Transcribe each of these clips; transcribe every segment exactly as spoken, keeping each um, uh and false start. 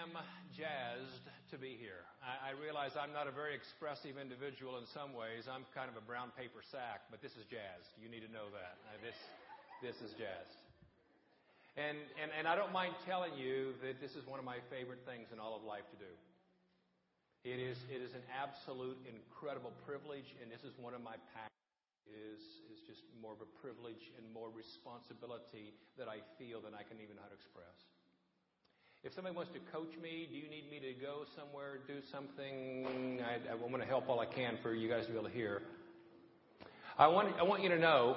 am jazzed to be here. I, I realize I'm not a very expressive individual in some ways. I'm kind of a brown paper sack, but this is jazzed. You need to know that. Uh, this, this is jazzed. And, and, and I don't mind telling you that this is one of my favorite things in all of life to do. It is, it is an absolute incredible privilege, and this is one of my passions. Is is just more of a privilege and more responsibility that I feel than I can even know how to express. If somebody wants to coach me, do you need me to go somewhere, do something? I, I want to help all I can for you guys to be able to hear. I want I want you to know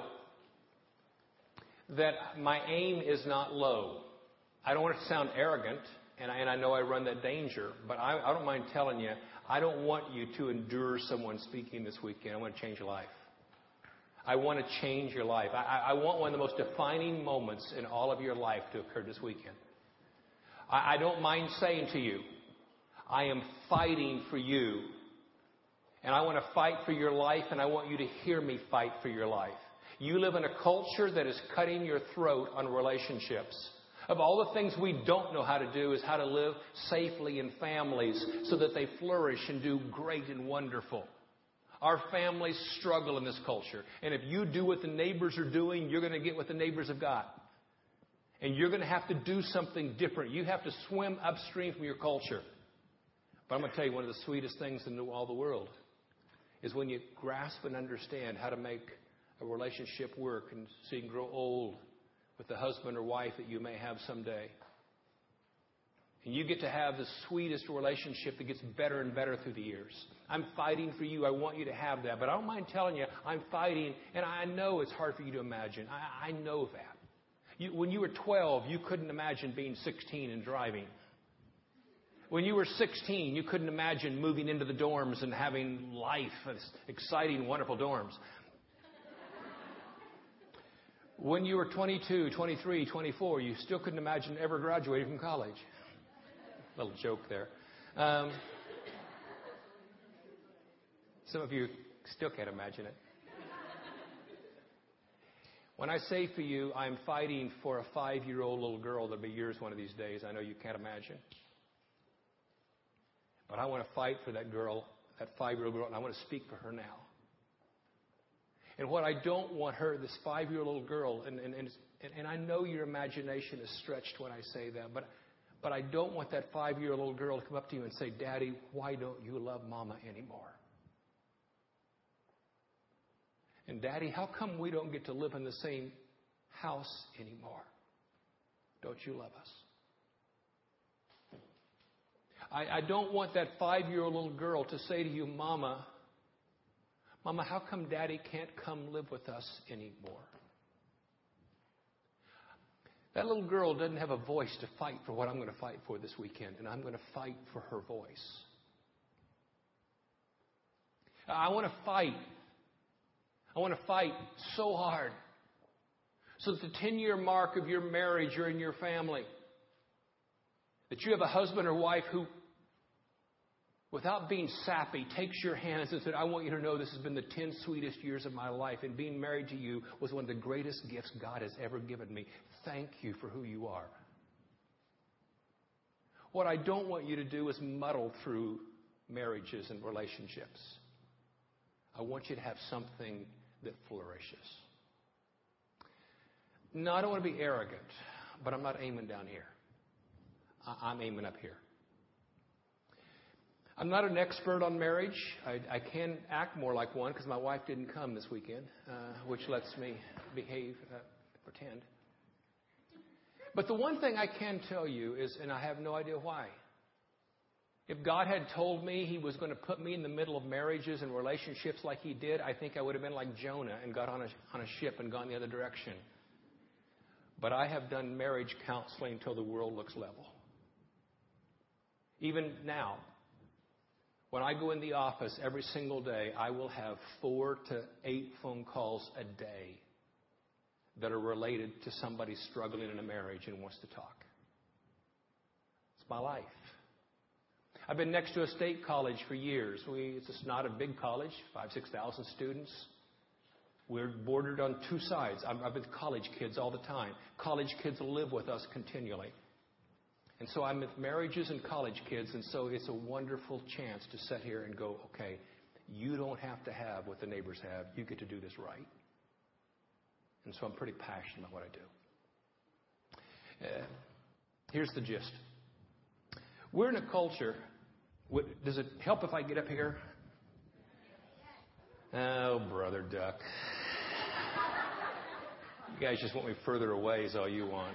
that my aim is not low. I don't want it to sound arrogant, and I, and I know I run that danger, but I, I don't mind telling you, I don't want you to endure someone speaking this weekend. I want to change your life. I want to change your life. I, I want one of the most defining moments in all of your life to occur this weekend. I, I don't mind saying to you, I am fighting for you. And I want to fight for your life, and I want you to hear me fight for your life. You live in a culture that is cutting your throat on relationships. Of all the things we don't know how to do is how to live safely in families so that they flourish and do great and wonderful. Our families struggle in this culture. And if you do what the neighbors are doing, you're going to get what the neighbors have got. And you're going to have to do something different. You have to swim upstream from your culture. But I'm going to tell you one of the sweetest things in all the world is when you grasp and understand how to make a relationship work and so you can grow old with the husband or wife that you may have someday. And you get to have the sweetest relationship that gets better and better through the years. I'm fighting for you. I want you to have that. But I don't mind telling you, I'm fighting, and I know it's hard for you to imagine. I, I know that. You, when you were twelve, you couldn't imagine being sixteen and driving. When you were sixteen, you couldn't imagine moving into the dorms and having life, exciting, wonderful dorms. When you were twenty-two, twenty-three, twenty-four, you still couldn't imagine ever graduating from college. Little joke there. Um, some of you still can't imagine it. When I say for you, I'm fighting for a five-year-old little girl that'll be yours one of these days, I know you can't imagine. But I want to fight for that girl, that five-year-old girl, and I want to speak for her now. And what I don't want her, this five-year-old little girl, and, and, and, and I know your imagination is stretched when I say that, but But I don't want that five-year-old girl to come up to you and say, Daddy, why don't you love Mama anymore? And Daddy, how come we don't get to live in the same house anymore? Don't you love us? I, I don't want that five-year-old little girl to say to you, Mama, Mama, how come Daddy can't come live with us anymore? That little girl doesn't have a voice to fight for what I'm going to fight for this weekend, and I'm going to fight for her voice. I want to fight. I want to fight so hard so that the ten-year mark of your marriage or in your family, that you have a husband or wife who, without being sappy, takes your hands and said, I want you to know this has been the ten sweetest years of my life, and being married to you was one of the greatest gifts God has ever given me. Thank you for who you are. What I don't want you to do is muddle through marriages and relationships. I want you to have something that flourishes. No, I don't want to be arrogant, but I'm not aiming down here. I'm aiming up here. I'm not an expert on marriage. I, I can act more like one because my wife didn't come this weekend, uh, which lets me behave, uh, pretend. But the one thing I can tell you is, and I have no idea why, if God had told me He was going to put me in the middle of marriages and relationships like He did, I think I would have been like Jonah and got on a, on a ship and gone the other direction. But I have done marriage counseling until the world looks level. Even now, when I go in the office every single day, I will have four to eight phone calls a day that are related to somebody struggling in a marriage and wants to talk. It's my life. I've been next to a state college for years. We, it's just not a big college, five, six thousand students. We're bordered on two sides. I'm, I'm with college kids all the time. College kids live with us continually. And so I'm with marriages and college kids, and so it's a wonderful chance to sit here and go, okay, you don't have to have what the neighbors have. You get to do this right. And so I'm pretty passionate about what I do. Uh, here's the gist. We're in a culture. Does it help if I get up here? Oh, Brother Duck. You guys just want me further away is all you want.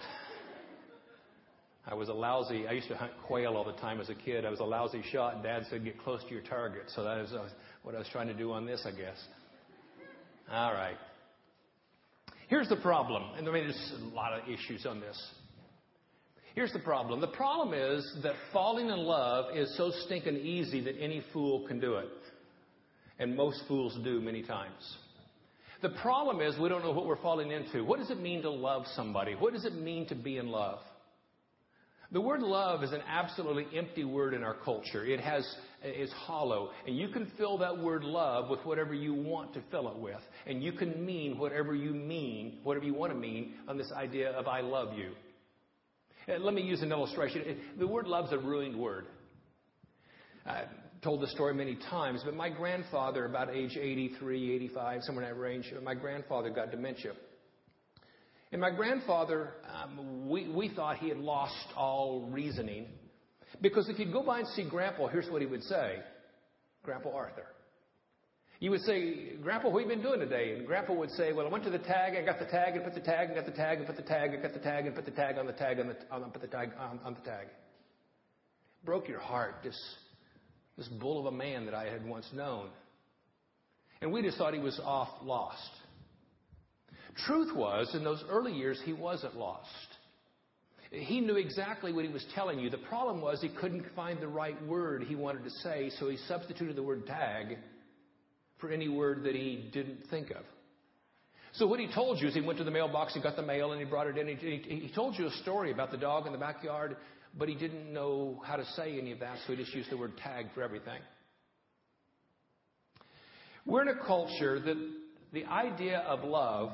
I was a lousy, I used to hunt quail all the time as a kid. I was a lousy shot, and Dad said, get close to your target. So that is uh, what I was trying to do on this, I guess. All right. Here's the problem. And I mean, there's a lot of issues on this. Here's the problem. The problem is that falling in love is so stinking easy that any fool can do it. And most fools do many times. The problem is we don't know what we're falling into. What does it mean to love somebody? What does it mean to be in love? The word love is an absolutely empty word in our culture. It has, is hollow. And you can fill that word love with whatever you want to fill it with. And you can mean whatever you mean, whatever you want to mean on this idea of I love you. And let me use an illustration. The word love is a ruined word. I've told this story many times, but my grandfather, about age eighty-three, eighty-five, somewhere in that range, my grandfather got dementia. And my grandfather, um, we, we thought he had lost all reasoning. Because if you'd go by and see Grandpa, here's what he would say. Grandpa Arthur. You would say, Grandpa, what have you been doing today? And Grandpa would say, well, I went to the tag, I got the tag, and put the tag, and got the tag, and put the tag, and got the tag, and put the tag on the tag, on the, on, put the tag on, on the tag. Broke your heart, this, this bull of a man that I had once known. And we just thought he was off lost. Truth was, in those early years, he wasn't lost. He knew exactly what he was telling you. The problem was he couldn't find the right word he wanted to say, so he substituted the word tag for any word that he didn't think of. So what he told you is he went to the mailbox and got the mail and he brought it in. He, he told you a story about the dog in the backyard, but he didn't know how to say any of that, so he just used the word tag for everything. We're in a culture that the idea of love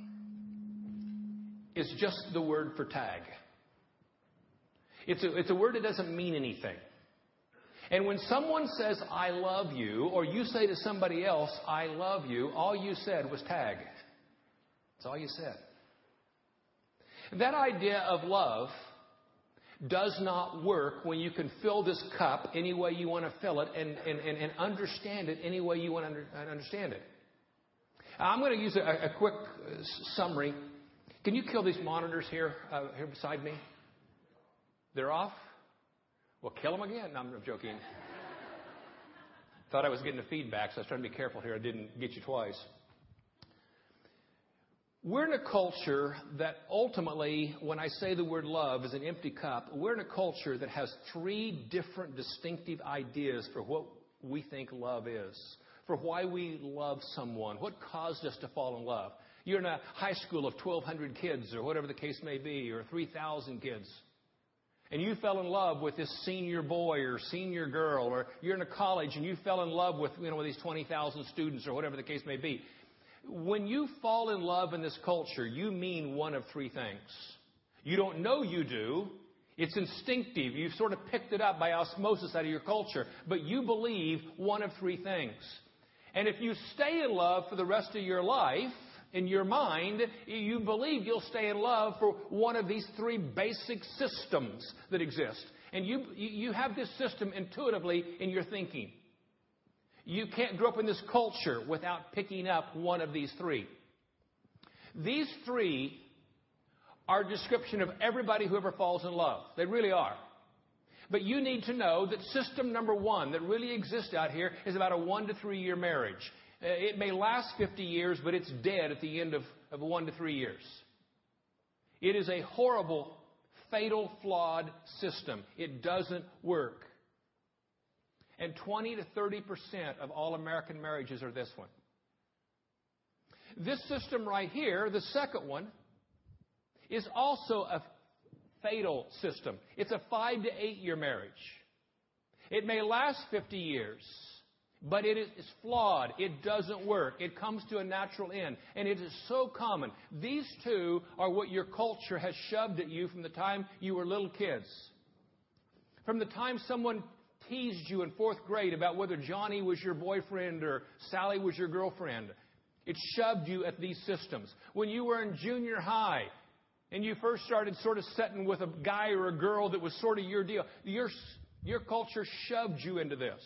is just the word for tag. It's a, it's a word that doesn't mean anything. And when someone says, I love you, or you say to somebody else, I love you, all you said was tag. That's all you said. That idea of love does not work when you can fill this cup any way you want to fill it and, and, and, and understand it any way you want to under, understand it. I'm going to use a, a quick summary. Can you kill these monitors here, uh, here beside me? They're off? Well, kill them again. No, I'm joking. Thought I was getting the feedback, so I was trying to be careful here. I didn't get you twice. We're in a culture that ultimately, when I say the word love is an empty cup, we're in a culture that has three different distinctive ideas for what we think love is, for why we love someone, what caused us to fall in love. You're in a high school of twelve hundred kids or whatever the case may be, or three thousand kids. And you fell in love with this senior boy or senior girl, or you're in a college and you fell in love with, you know, these twenty thousand students or whatever the case may be. When you fall in love in this culture, you mean one of three things. You don't know you do. It's instinctive. You've sort of picked it up by osmosis out of your culture. But you believe one of three things. And if you stay in love for the rest of your life, in your mind, you believe you'll stay in love for one of these three basic systems that exist. And you, you have this system intuitively in your thinking. You can't grow up in this culture without picking up one of these three. These three are a description of everybody who ever falls in love. They really are. But you need to know that system number one that really exists out here is about a one to three year marriage. It may last fifty years, but it's dead at the end of, of one to three years. It is a horrible, fatal, flawed system. It doesn't work. And twenty to thirty percent of all American marriages are this one. This system right here, the second one, is also a fatal system. It's a five to eight year marriage. It may last fifty years. But it is flawed. It doesn't work. It comes to a natural end. And it is so common. These two are what your culture has shoved at you from the time you were little kids. From the time someone teased you in fourth grade about whether Johnny was your boyfriend or Sally was your girlfriend, it shoved you at these systems. When you were in junior high and you first started sort of setting with a guy or a girl that was sort of your deal, your, your culture shoved you into this.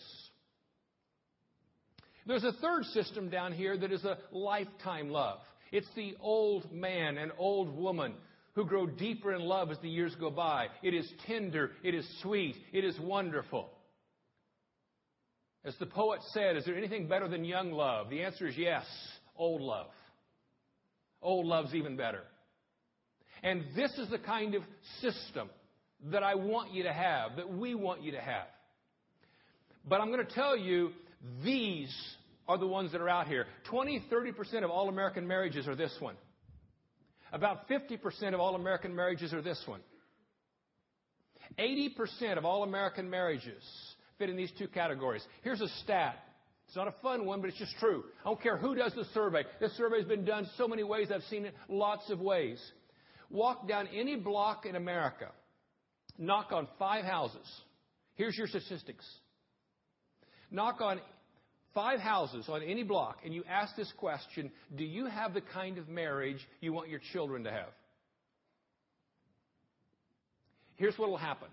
There's a third system down here that is a lifetime love. It's the old man and old woman who grow deeper in love as the years go by. It is tender. It is sweet. It is wonderful. As the poet said, is there anything better than young love? The answer is yes, old love. Old love's even better. And this is the kind of system that I want you to have, that we want you to have. But I'm going to tell you, these are the ones that are out here. twenty, thirty percent of all American marriages are this one. About fifty percent of all American marriages are this one. eighty percent of all American marriages fit in these two categories. Here's a stat. It's not a fun one, but it's just true. I don't care who does the survey. This survey's been done so many ways. I've seen it lots of ways. Walk down any block in America. Knock on five houses. Here's your statistics. Knock on five houses on any block, and you ask this question, do you have the kind of marriage you want your children to have? Here's what will happen.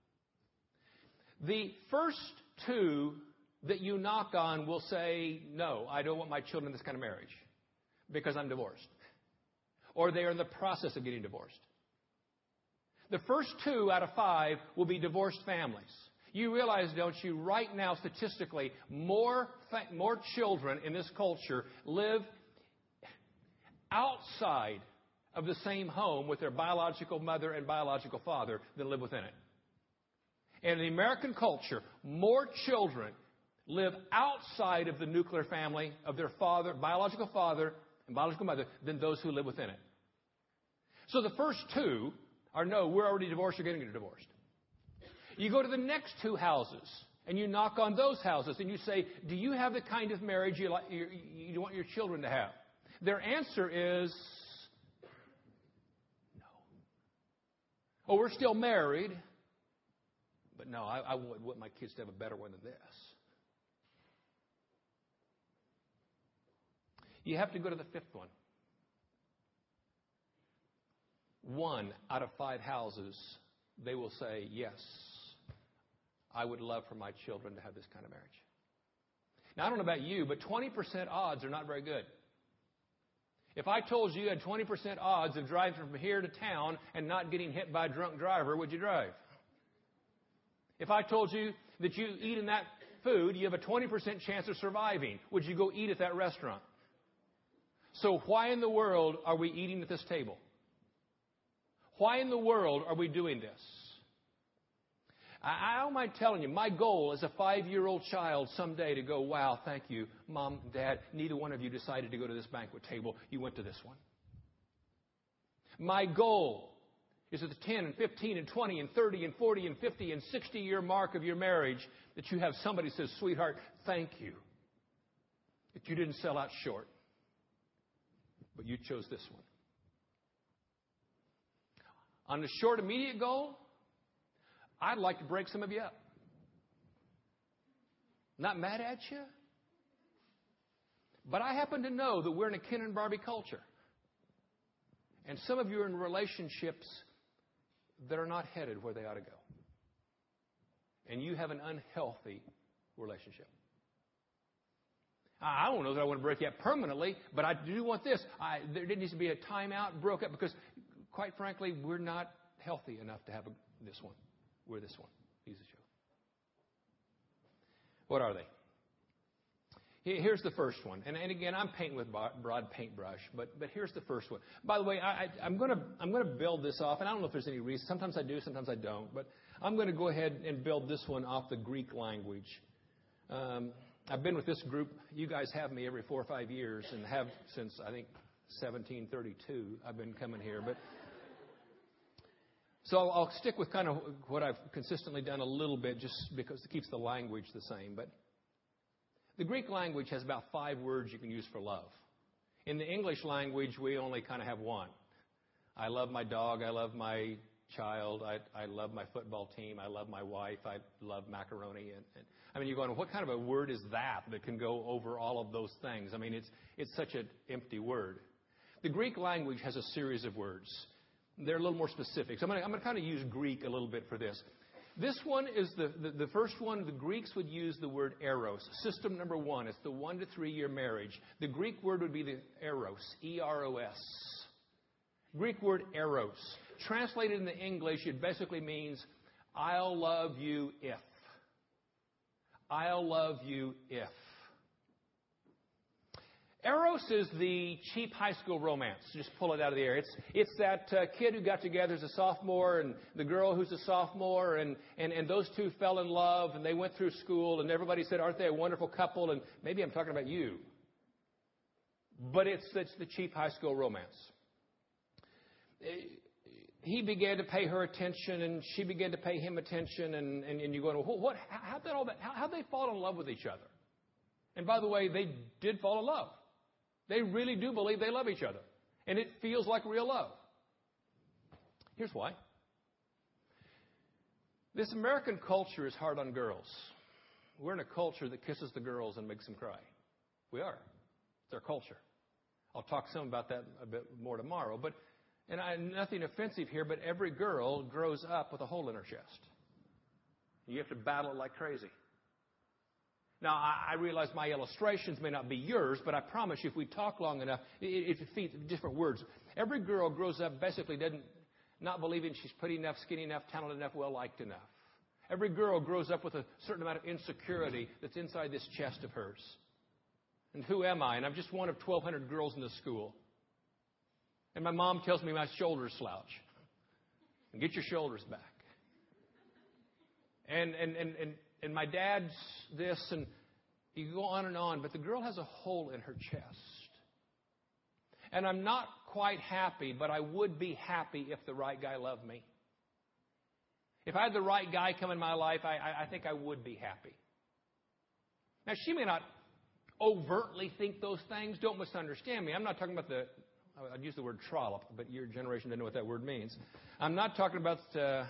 The first two that you knock on will say, no, I don't want my children in this kind of marriage because I'm divorced. Or they are in the process of getting divorced. The first two out of five will be divorced families. You realize, don't you, right now, statistically, more, more children in this culture live outside of the same home with their biological mother and biological father than live within it. And in the American culture, more children live outside of the nuclear family of their father, biological father and biological mother than those who live within it. So the first two are, no, we're already divorced, you're getting divorced. You go to the next two houses, and you knock on those houses, and you say, do you have the kind of marriage you, like, you, you want your children to have? Their answer is, no. Oh, we're still married, but no, I, I would want my kids to have a better one than this. You have to go to the fifth one. One out of five houses, they will say, yes, I would love for my children to have this kind of marriage. Now, I don't know about you, but twenty percent odds are not very good. If I told you you had twenty percent odds of driving from here to town and not getting hit by a drunk driver, would you drive? If I told you that you eat in that food, you have a twenty percent chance of surviving, would you go eat at that restaurant? So why in the world are we eating at this table? Why in the world are we doing this? I, I don't mind telling you, my goal as a five-year-old child someday to go, wow, thank you, Mom, Dad, neither one of you decided to go to this banquet table. You went to this one. My goal is at the ten and fifteen and twenty and thirty and forty and fifty and sixty year mark of your marriage that you have somebody who says, sweetheart, thank you that you didn't sell out short, but you chose this one. On the short, immediate goal, I'd like to break some of you up. Not mad at you, but I happen to know that we're in a Ken and Barbie culture. And some of you are in relationships that are not headed where they ought to go. And you have an unhealthy relationship. I don't know that I want to break you up permanently, but I do want this. I, there needs to be a timeout, broke up, because quite frankly, we're not healthy enough to have a, this one. We're this one. He's the show. What are they? Here's the first one. And, and again, I'm painting with broad paintbrush, but, but here's the first one. By the way, I, I, I'm going to I'm going to build this off, and I don't know if there's any reason. Sometimes I do, sometimes I don't. But I'm going to go ahead and build this one off the Greek language. Um, I've been with this group. You guys have me every four or five years, and have since, I think, seventeen thirty-two. I've been coming here. But so I'll, I'll stick with kind of what I've consistently done a little bit, just because it keeps the language the same. But the Greek language has about five words you can use for love. In the English language, we only kind of have one. I love my dog. I love my child. I, I love my football team. I love my wife. I love macaroni. And, and I mean, you're going, what kind of a word is that that can go over all of those things? I mean, it's it's such an empty word. The Greek language has a series of words. They're a little more specific. So I'm going to, I'm going to kind of use Greek a little bit for this. This one is the, the, the first one. The Greeks would use the word eros. System number one. It's the one to three year marriage. The Greek word would be the eros. E R O S. Greek word eros. Translated into English, it basically means, I'll love you if. I'll love you if. Eros is the cheap high school romance. Just pull it out of the air. It's it's that uh, kid who got together as a sophomore and the girl who's a sophomore, and, and, and those two fell in love, and they went through school, and everybody said, aren't they a wonderful couple? And maybe I'm talking about you. But it's, it's the cheap high school romance. He began to pay her attention, and she began to pay him attention, and, and, and you're going, well, what, how did all that, how, how'd they fall in love with each other? And by the way, they did fall in love. They really do believe they love each other. And it feels like real love. Here's why. This American culture is hard on girls. We're in a culture that kisses the girls and makes them cry. We are. It's our culture. I'll talk some about that a bit more tomorrow. But And I, nothing offensive here, but every girl grows up with a hole in her chest. You have to battle it like crazy. Now, I, I realize my illustrations may not be yours, but I promise you, if we talk long enough, it, it feeds different words. Every girl grows up basically doesn't, not believing she's pretty enough, skinny enough, talented enough, well-liked enough. Every girl grows up with a certain amount of insecurity that's inside this chest of hers. And who am I? And I'm just one of twelve hundred girls in the school. And my mom tells me my shoulders slouch. And get your shoulders back. And, and, and, and, and my dad's this, and you go on and on. But the girl has a hole in her chest. And I'm not quite happy, but I would be happy if the right guy loved me. If I had the right guy come in my life, I, I, I think I would be happy. Now, she may not overtly think those things. Don't misunderstand me. I'm not talking about the... I'd use the word trollop, but your generation doesn't know what that word means. I'm not talking about uh,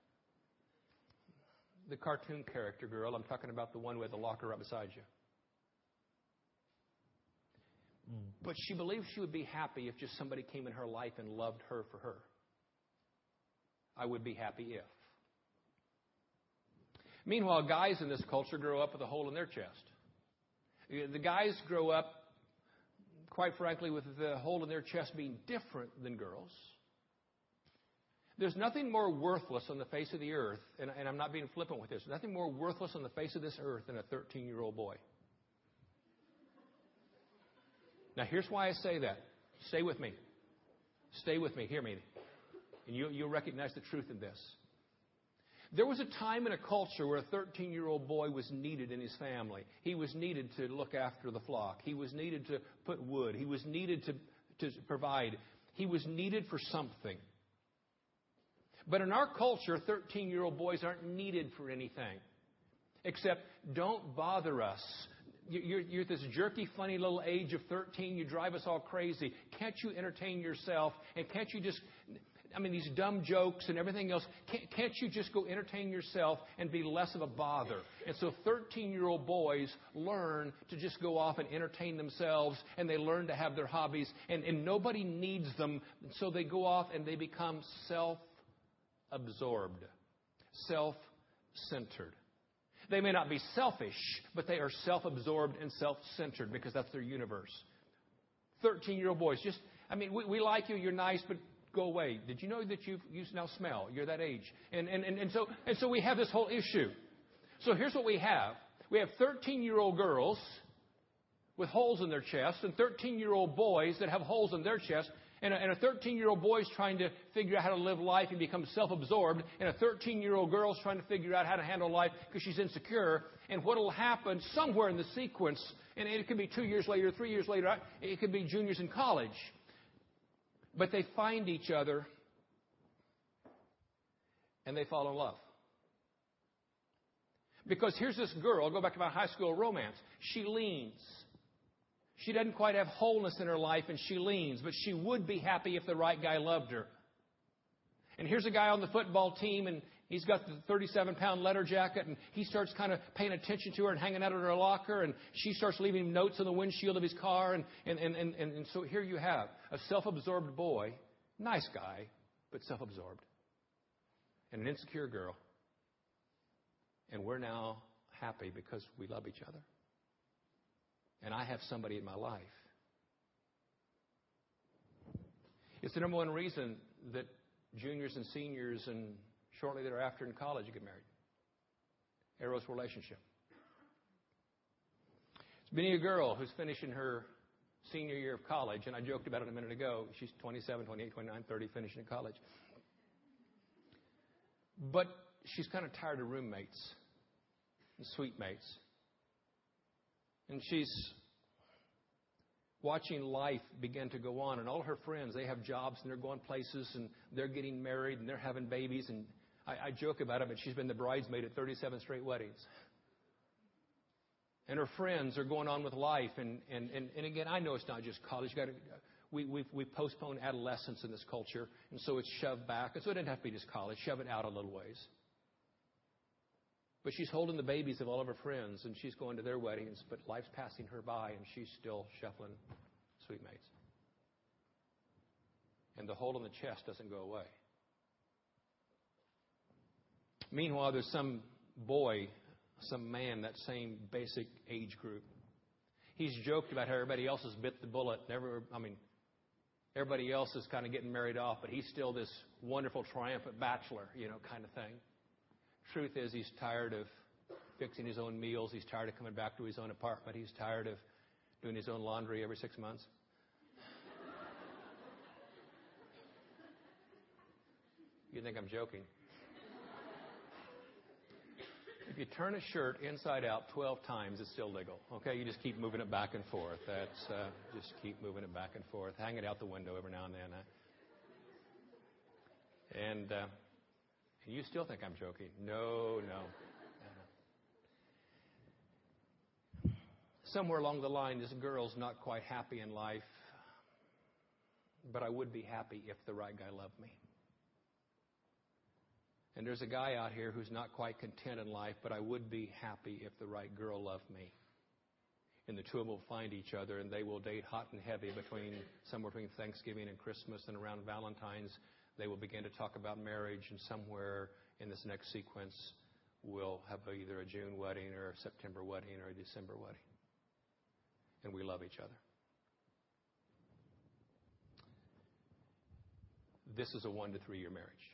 the cartoon character girl. I'm talking about the one with the locker right beside you. But she believes she would be happy if just somebody came in her life and loved her for her. I would be happy if. Meanwhile, guys in this culture grow up with a hole in their chest. The guys grow up, quite frankly, with the hole in their chest being different than girls. There's nothing more worthless on the face of the earth, and, and I'm not being flippant with this, nothing more worthless on the face of this earth than a thirteen-year-old boy. Now, here's why I say that. Stay with me. Stay with me. Hear me. And you, you'll recognize the truth in this. There was a time in a culture where a thirteen-year-old boy was needed in his family. He was needed to look after the flock. He was needed to put wood. He was needed to, to provide. He was needed for something. But in our culture, thirteen-year-old boys aren't needed for anything. Except, don't bother us. You're, you're at this jerky, funny little age of thirteen. You drive us all crazy. Can't you entertain yourself? And can't you just... I mean, these dumb jokes and everything else. Can't, can't you just go entertain yourself and be less of a bother? And so thirteen-year-old boys learn to just go off and entertain themselves, and they learn to have their hobbies, and, and nobody needs them. So they go off and they become self-absorbed, self-centered. They may not be selfish, but they are self-absorbed and self-centered because that's their universe. thirteen-year-old boys, just, I mean, we, we like you, you're nice, but go away. Did you know that you you now smell? You're that age. And, and, and, and, so, and so we have this whole issue. So here's what we have. We have thirteen-year-old girls with holes in their chest and thirteen-year-old boys that have holes in their chest. And a, and a thirteen-year-old boy is trying to figure out how to live life and become self-absorbed. And a thirteen-year-old girl is trying to figure out how to handle life because she's insecure. And what will happen somewhere in the sequence, and it could be two years later, three years later, it could be juniors in college. But they find each other and they fall in love. Because here's this girl, I'll go back to my high school romance. She leans. She doesn't quite have wholeness in her life and she leans, but she would be happy if the right guy loved her. And here's a guy on the football team, and he's got the thirty-seven pound leather jacket, and he starts kind of paying attention to her and hanging out at her locker, and she starts leaving him notes on the windshield of his car. And, and, and, and, and so here you have a self-absorbed boy, nice guy, but self-absorbed, and an insecure girl. And we're now happy because we love each other. And I have somebody in my life. It's the number one reason that juniors and seniors and shortly thereafter in college get married. Eros relationship. It's many a girl who's finishing her senior year of college, and I joked about it a minute ago. She's twenty-seven, twenty-eight, twenty-nine, thirty, finishing in college. But she's kind of tired of roommates and suite mates. And she's watching life begin to go on. And all her friends, they have jobs and they're going places and they're getting married and they're having babies. And I, I joke about it, but she's been the bridesmaid at thirty-seven straight weddings. And her friends are going on with life. And, and, and, and again, I know it's not just college. You got to, we, we've, we've postponed adolescence in this culture. And so it's shoved back. And so it didn't have to be just college. Shove it out a little ways. But she's holding the babies of all of her friends, and she's going to their weddings, but life's passing her by, and she's still shuffling sweet mates. And the hole in the chest doesn't go away. Meanwhile, there's some boy, some man, that same basic age group. He's joked about how everybody else has bit the bullet. Never, I mean, everybody else is kind of getting married off, but he's still this wonderful, triumphant bachelor, you know, kind of thing. Truth is, he's tired of fixing his own meals. He's tired of coming back to his own apartment. He's tired of doing his own laundry every six months. You think I'm joking? If you turn a shirt inside out twelve times, it's still legal. Okay, you just keep moving it back and forth. That's uh, just keep moving it back and forth. Hang it out the window every now and then. Huh? And. Uh, You still think I'm joking? No, no, no, no. Somewhere along the line, this girl's not quite happy in life, but I would be happy if the right guy loved me. And there's a guy out here who's not quite content in life, but I would be happy if the right girl loved me. And the two of them will find each other, and they will date hot and heavy between somewhere between Thanksgiving and Christmas, and around Valentine's. They will begin to talk about marriage, and somewhere in this next sequence, we'll have either a June wedding or a September wedding or a December wedding. And we love each other. This is a one to three year marriage.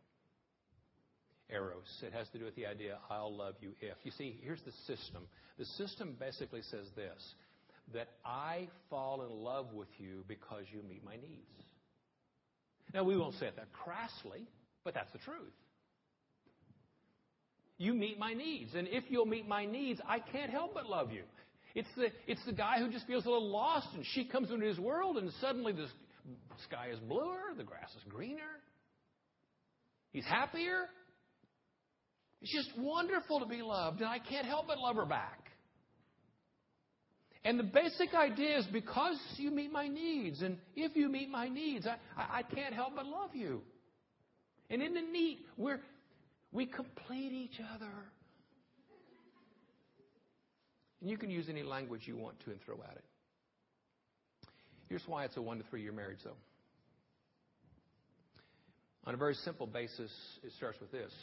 Eros. It has to do with the idea, I'll love you if. You see, here's the system. The system basically says this, that I fall in love with you because you meet my needs. Now, we won't say it that crassly, but that's the truth. You meet my needs. And if you'll meet my needs, I can't help but love you. It's the, it's the guy who just feels a little lost, and she comes into his world, and suddenly the sky is bluer, the grass is greener. He's happier. It's just wonderful to be loved, and I can't help but love her back. And the basic idea is because you meet my needs, and if you meet my needs, I, I, I can't help but love you. And in the neat, we're, we complete each other. And you can use any language you want to and throw at it. Here's why it's a one to three year marriage, though. On a very simple basis, it starts with this.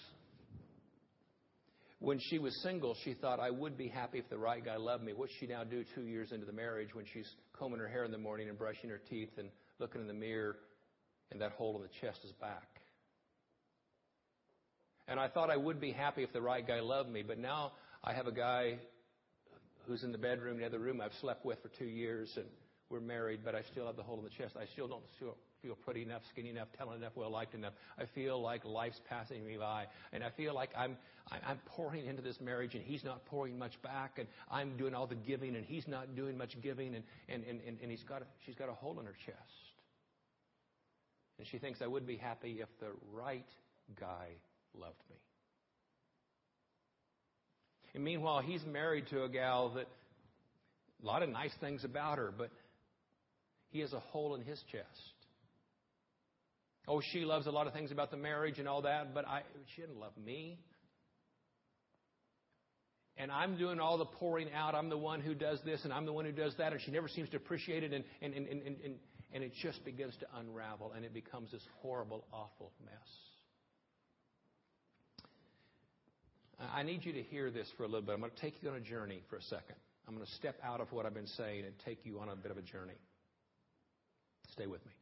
When she was single, she thought, I would be happy if the right guy loved me. What's she now do two years into the marriage when she's combing her hair in the morning and brushing her teeth and looking in the mirror and that hole in the chest is back? And I thought I would be happy if the right guy loved me, but now I have a guy who's in the bedroom, in the other room I've slept with for two years, and we're married, but I still have the hole in the chest. I still don't feel, feel pretty enough, skinny enough, talented enough, well-liked enough. I feel like life's passing me by, and I feel like I'm I'm pouring into this marriage, and he's not pouring much back, and I'm doing all the giving, and he's not doing much giving, and and and, and he's got a, she's got a hole in her chest, and she thinks I would be happy if the right guy loved me. And meanwhile, he's married to a gal that a lot of nice things about her, but he has a hole in his chest. Oh, she loves a lot of things about the marriage and all that, but I, she didn't love me. And I'm doing all the pouring out. I'm the one who does this, and I'm the one who does that, and she never seems to appreciate it, and, and, and, and, and, and it just begins to unravel, and it becomes this horrible, awful mess. I need you to hear this for a little bit. I'm going to take you on a journey for a second. I'm going to step out of what I've been saying and take you on a bit of a journey. Stay with me.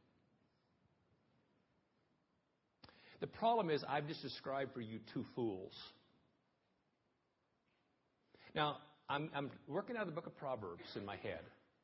The problem is I've just described for you two fools. Now, I'm, I'm working out of the book of Proverbs in my head.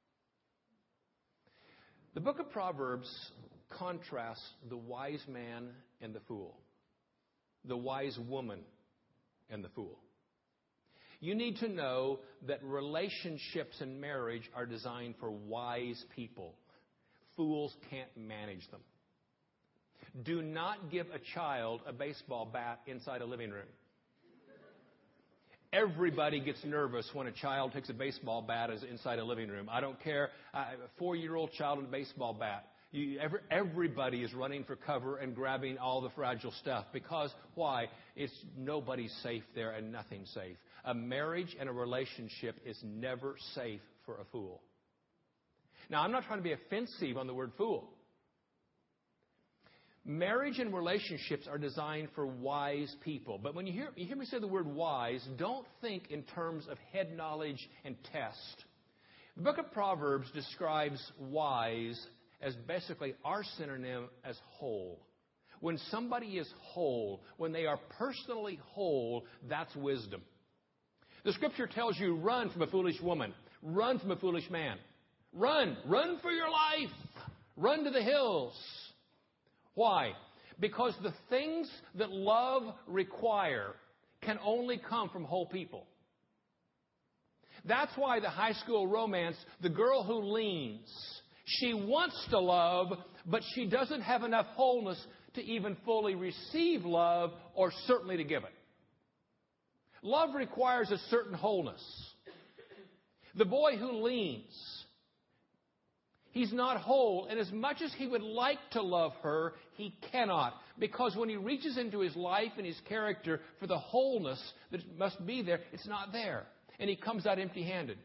The book of Proverbs contrasts the wise man and the fool, the wise woman and the fool. You need to know that relationships and marriage are designed for wise people. Fools can't manage them. Do not give a child a baseball bat inside a living room. Everybody gets nervous when a child takes a baseball bat inside a living room. I don't care. A four-year-old child with a baseball bat. You, every, everybody is running for cover and grabbing all the fragile stuff. Because, why? It's nobody's safe there and nothing's safe. A marriage and a relationship is never safe for a fool. Now, I'm not trying to be offensive on the word fool. Marriage and relationships are designed for wise people. But when you hear, you hear me say the word wise, don't think in terms of head knowledge and test. The book of Proverbs describes wise as basically our synonym as whole. When somebody is whole, when they are personally whole, that's wisdom. The Scripture tells you, run from a foolish woman. Run from a foolish man. Run. Run for your life. Run to the hills. Why? Because the things that love require can only come from whole people. That's why the high school romance, the girl who leans, she wants to love, but she doesn't have enough wholeness to even fully receive love or certainly to give it. Love requires a certain wholeness. The boy who leans, he's not whole, and as much as he would like to love her, he cannot. Because when he reaches into his life and his character for the wholeness that must be there, it's not there. And he comes out empty-handed.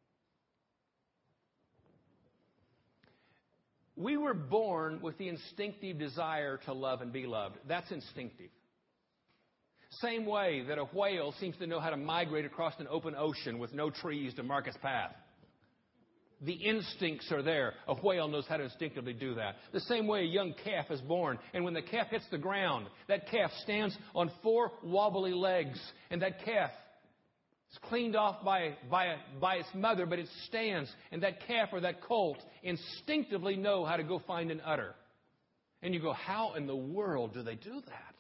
We were born with the instinctive desire to love and be loved. That's instinctive. Same way that a whale seems to know how to migrate across an open ocean with no trees to mark its path. The instincts are there. A whale knows how to instinctively do that. The same way a young calf is born. And when the calf hits the ground, that calf stands on four wobbly legs. And that calf is cleaned off by, by, by its mother, but it stands. And that calf or that colt instinctively know how to go find an udder. And you go, how in the world do they do that?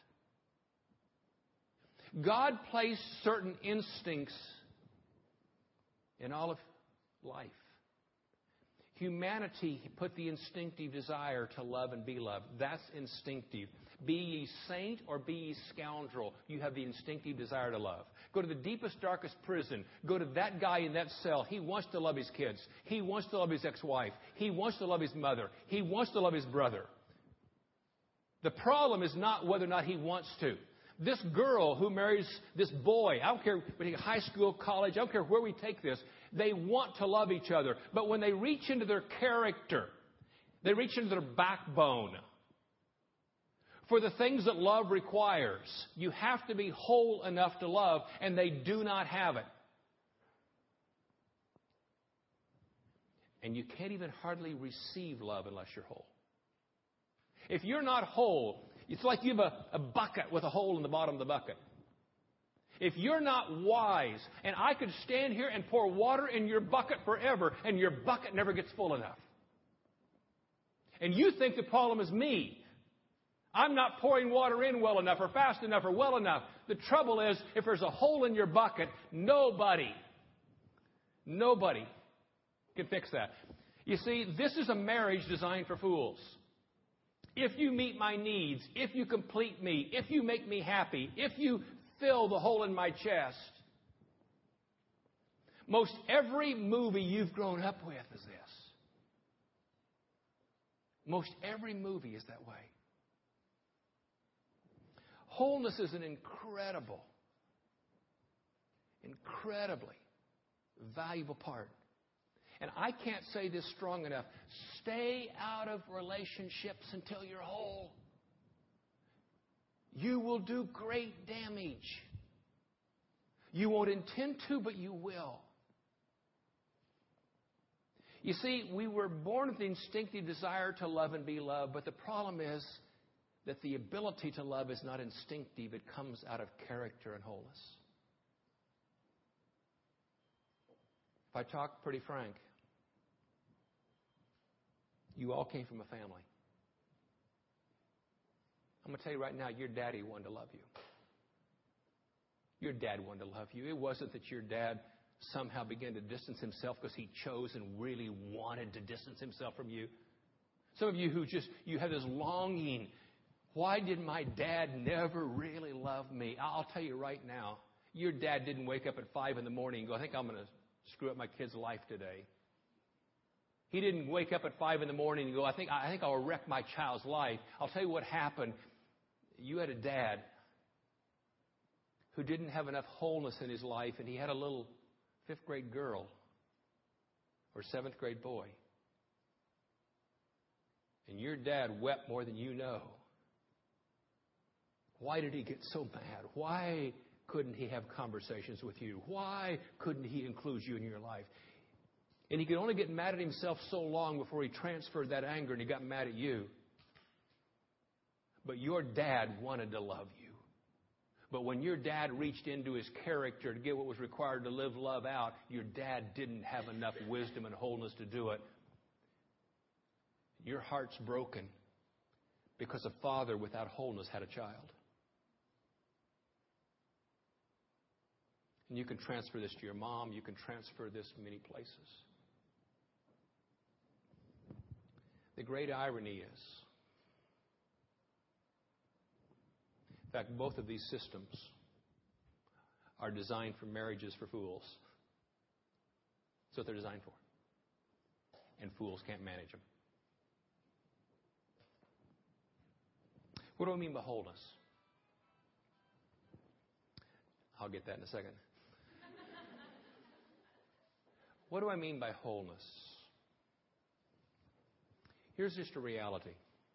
God placed certain instincts in all of life. Humanity put the instinctive desire to love and be loved. That's instinctive. Be ye saint or be ye scoundrel, you have the instinctive desire to love. Go to the deepest, darkest prison. Go to that guy in that cell. He wants to love his kids. He wants to love his ex-wife. He wants to love his mother. He wants to love his brother. The problem is not whether or not he wants to. This girl who marries this boy, I don't care, high school, college, I don't care where we take this, they want to love each other. But when they reach into their character, they reach into their backbone. For the things that love requires, you have to be whole enough to love, and they do not have it. And you can't even hardly receive love unless you're whole. If you're not whole, it's like you have a, a bucket with a hole in the bottom of the bucket. If you're not wise, and I could stand here and pour water in your bucket forever, and your bucket never gets full enough. And you think the problem is me. I'm not pouring water in well enough or fast enough or well enough. The trouble is, if there's a hole in your bucket, nobody, nobody can fix that. You see, this is a marriage designed for fools. If you meet my needs, if you complete me, if you make me happy, if you fill the hole in my chest. Most every movie you've grown up with is this. Most every movie is that way. Wholeness is an incredible, incredibly valuable part. And I can't say this strong enough. Stay out of relationships until you're whole. You will do great damage. You won't intend to, but you will. You see, we were born with the instinctive desire to love and be loved, but the problem is that the ability to love is not instinctive. It comes out of character and wholeness. If I talk pretty frank, you all came from a family. I'm going to tell you right now, your daddy wanted to love you. Your dad wanted to love you. It wasn't that your dad somehow began to distance himself because he chose and really wanted to distance himself from you. Some of you who just, you have this longing. Why did my dad never really love me? I'll tell you right now, your dad didn't wake up at five in the morning and go, I think I'm going to screw up my kid's life today. He didn't wake up at five in the morning and go, I think, I think I'll wreck my child's life. I'll tell you what happened. You had a dad who didn't have enough wholeness in his life, and he had a little fifth grade girl or seventh grade boy. And your dad wept more than you know. Why did he get so mad? Why couldn't he have conversations with you? Why couldn't he include you in your life? And he could only get mad at himself so long before he transferred that anger and he got mad at you. But your dad wanted to love you. But when your dad reached into his character to get what was required to live love out, your dad didn't have enough wisdom and wholeness to do it. Your heart's broken because a father without wholeness had a child. And you can transfer this to your mom. You can transfer this many places. The great irony is, in fact, both of these systems are designed for marriages for fools. That's what they're designed for. And fools can't manage them. What do I mean by wholeness? I'll get that in a second. What do I mean by wholeness? Here's just a reality.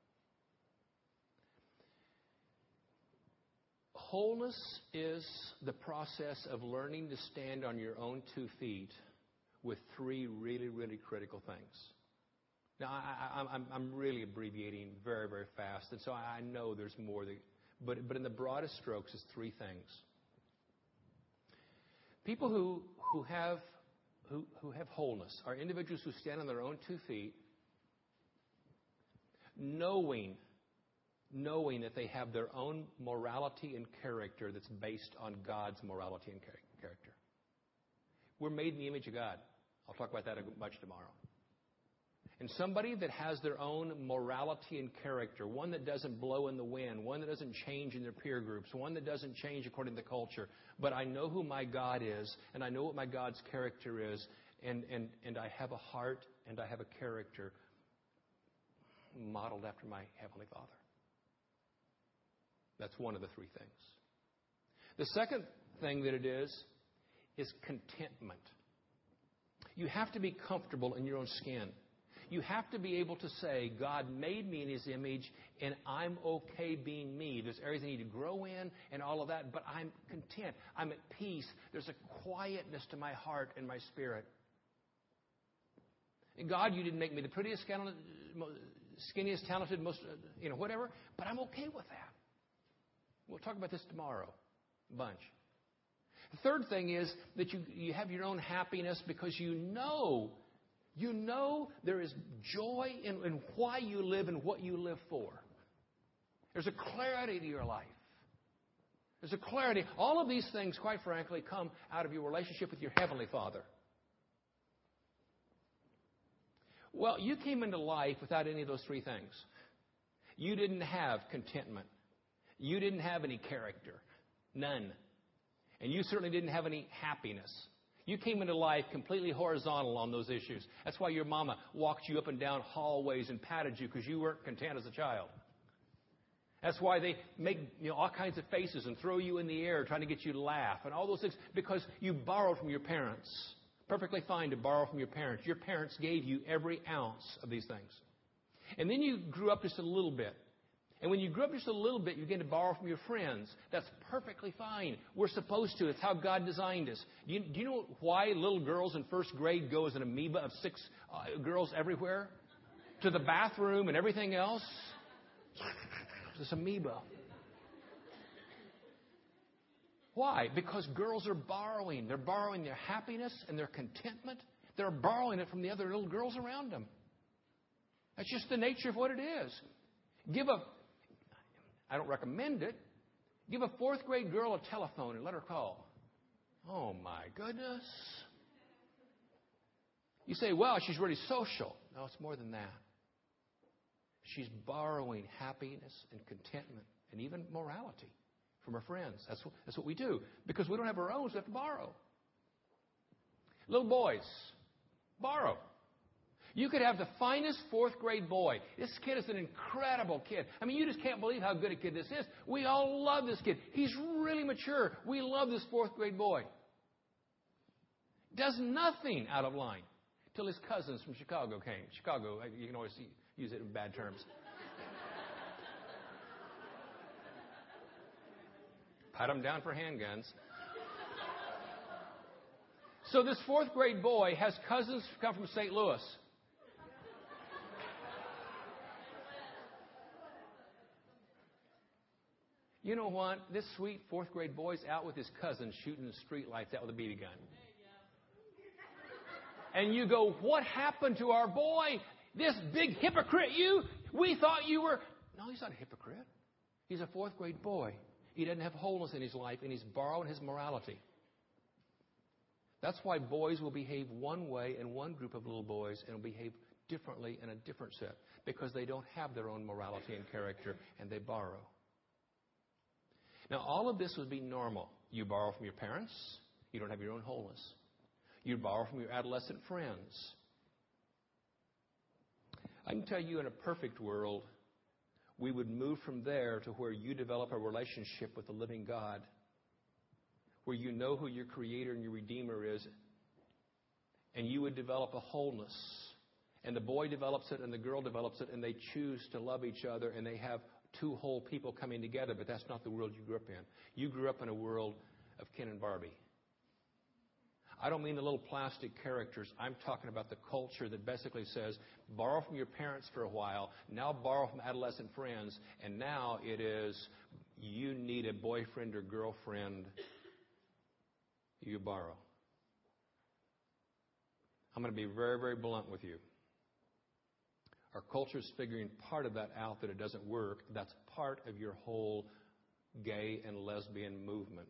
Wholeness is the process of learning to stand on your own two feet with three really, really critical things. Now, I, I, I'm, I'm really abbreviating very, very fast, and so I know there's more. That, but, but in the broadest strokes, it's three things. People who, who, have, who, who have wholeness are individuals who stand on their own two feet, knowing knowing that they have their own morality and character that's based on God's morality and character. We're made in the image of God. I'll talk about that much tomorrow. And somebody that has their own morality and character, one that doesn't blow in the wind, one that doesn't change in their peer groups, one that doesn't change according to the culture, but I know who my God is, and I know what my God's character is, and, and, and I have a heart and I have a character modeled after my Heavenly Father. That's one of the three things. The second thing that it is, is contentment. You have to be comfortable in your own skin. You have to be able to say, God made me in His image, and I'm okay being me. There's areas I need to grow in and all of that, but I'm content. I'm at peace. There's a quietness to my heart and my spirit. And God, you didn't make me the prettiest, skinniest, talented, most, you know, whatever, but I'm okay with that. We'll talk about this tomorrow a bunch. The third thing is that you, you have your own happiness because you know, you know there is joy in, in why you live and what you live for. There's a clarity to your life. There's a clarity. All of these things, quite frankly, come out of your relationship with your Heavenly Father. Well, you came into life without any of those three things. You didn't have contentment. You didn't have any character. None. And you certainly didn't have any happiness. You came into life completely horizontal on those issues. That's why your mama walked you up and down hallways and patted you because you weren't content as a child. That's why they make, you know, all kinds of faces and throw you in the air trying to get you to laugh and all those things because you borrowed from your parents. Perfectly fine to borrow from your parents. Your parents gave you every ounce of these things. And then you grew up just a little bit. And when you grew up just a little bit, you begin to borrow from your friends. That's perfectly fine. We're supposed to. It's how God designed us. Do you, do you know why little girls in first grade go as an amoeba of six uh, girls everywhere? To the bathroom and everything else? This amoeba. Why? Because girls are borrowing. They're borrowing their happiness and their contentment. They're borrowing it from the other little girls around them. That's just the nature of what it is. Give a, I don't recommend it, give a fourth grade girl a telephone and let her call. Oh my goodness. You say, well, she's really social. No, it's more than that. She's borrowing happiness and contentment and even morality from her friends. That's what, that's what we do. Because we don't have our own, so we have to borrow. Little boys, borrow. You could have the finest fourth grade boy. This kid is an incredible kid. I mean, you just can't believe how good a kid this is. We all love this kid. He's really mature. We love this fourth grade boy. Does nothing out of line till his cousins from Chicago came. Chicago, you can always see, use it in bad terms. Pat him down for handguns. So this fourth grade boy has cousins come from Saint Louis. You know what? This sweet fourth grade boy's out with his cousins shooting the street lights out with a B B gun. And you go, what happened to our boy? This big hypocrite you? We thought you were... No, he's not a hypocrite. He's a fourth grade boy. He doesn't have wholeness in his life, and he's borrowing his morality. That's why boys will behave one way in one group of little boys and will behave differently in a different set because they don't have their own morality and character, and they borrow. Now, all of this would be normal. You borrow from your parents. You don't have your own wholeness. You borrow from your adolescent friends. I can tell you in a perfect world, we would move from there to where you develop a relationship with the living God, where you know who your Creator and your Redeemer is, and you would develop a wholeness. And the boy develops it and the girl develops it, and they choose to love each other, and they have two whole people coming together, but that's not the world you grew up in. You grew up in a world of Ken and Barbie. I don't mean the little plastic characters. I'm talking about the culture that basically says, borrow from your parents for a while, now borrow from adolescent friends, and now it is, you need a boyfriend or girlfriend, you borrow. I'm going to be very, very blunt with you. Our culture is figuring part of that out, that it doesn't work. That's part of your whole gay and lesbian movement.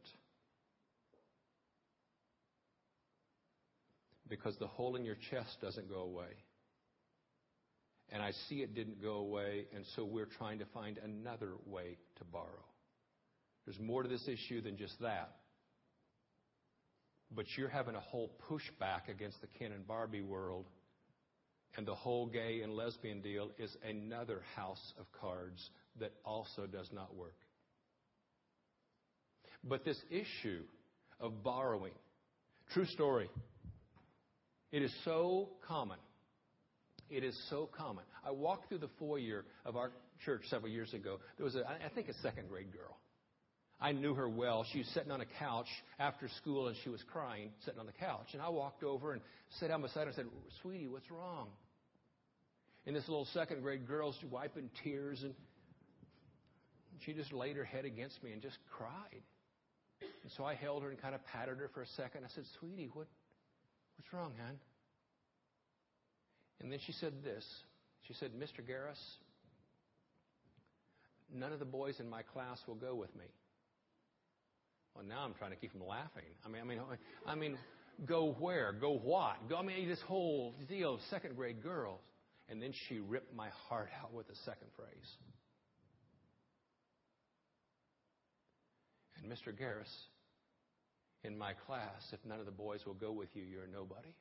Because the hole in your chest doesn't go away. And I see it didn't go away, and so we're trying to find another way to borrow. There's more to this issue than just that. But you're having a whole pushback against the Ken and Barbie world. And the whole gay and lesbian deal is another house of cards that also does not work. But this issue of borrowing, true story, it is so common. It is so common. I walked through the foyer of our church several years ago. There was, a, I think, a second grade girl. I knew her well. She was sitting on a couch after school, and she was crying, sitting on the couch. And I walked over and sat down beside her and said, "Sweetie, what's wrong?" And this little second grade girl's wiping tears, and she just laid her head against me and just cried. And so I held her and kind of patted her for a second. I said, "Sweetie, what, what's wrong, hon?" And then she said this. She said, "Mister Garris, none of the boys in my class will go with me." Well, now I'm trying to keep them laughing. I mean, I mean, I mean, go where? Go what? Go, I mean, this whole deal of second grade girls. And then she ripped my heart out with the second phrase. And Mister Garris, in my class, if none of the boys will go with you, you're nobody.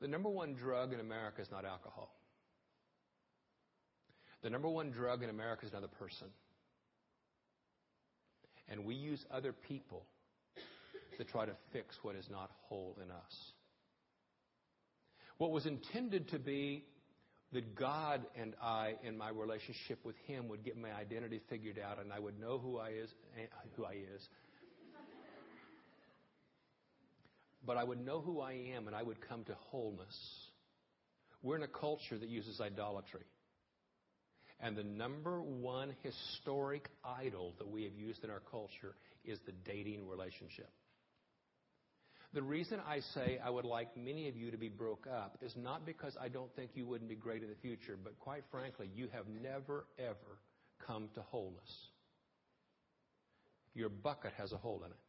The number one drug in America is not alcohol. The number one drug in America is another person. And we use other people to try to fix what is not whole in us. What was intended to be that God and I, in my relationship with Him, would get my identity figured out and I would know who I is, who I is. But I would know who I am and I would come to wholeness. We're in a culture that uses idolatry. And the number one historic idol that we have used in our culture is the dating relationship. The reason I say I would like many of you to be broke up is not because I don't think you wouldn't be great in the future, but quite frankly, you have never, ever come to wholeness. Your bucket has a hole in it.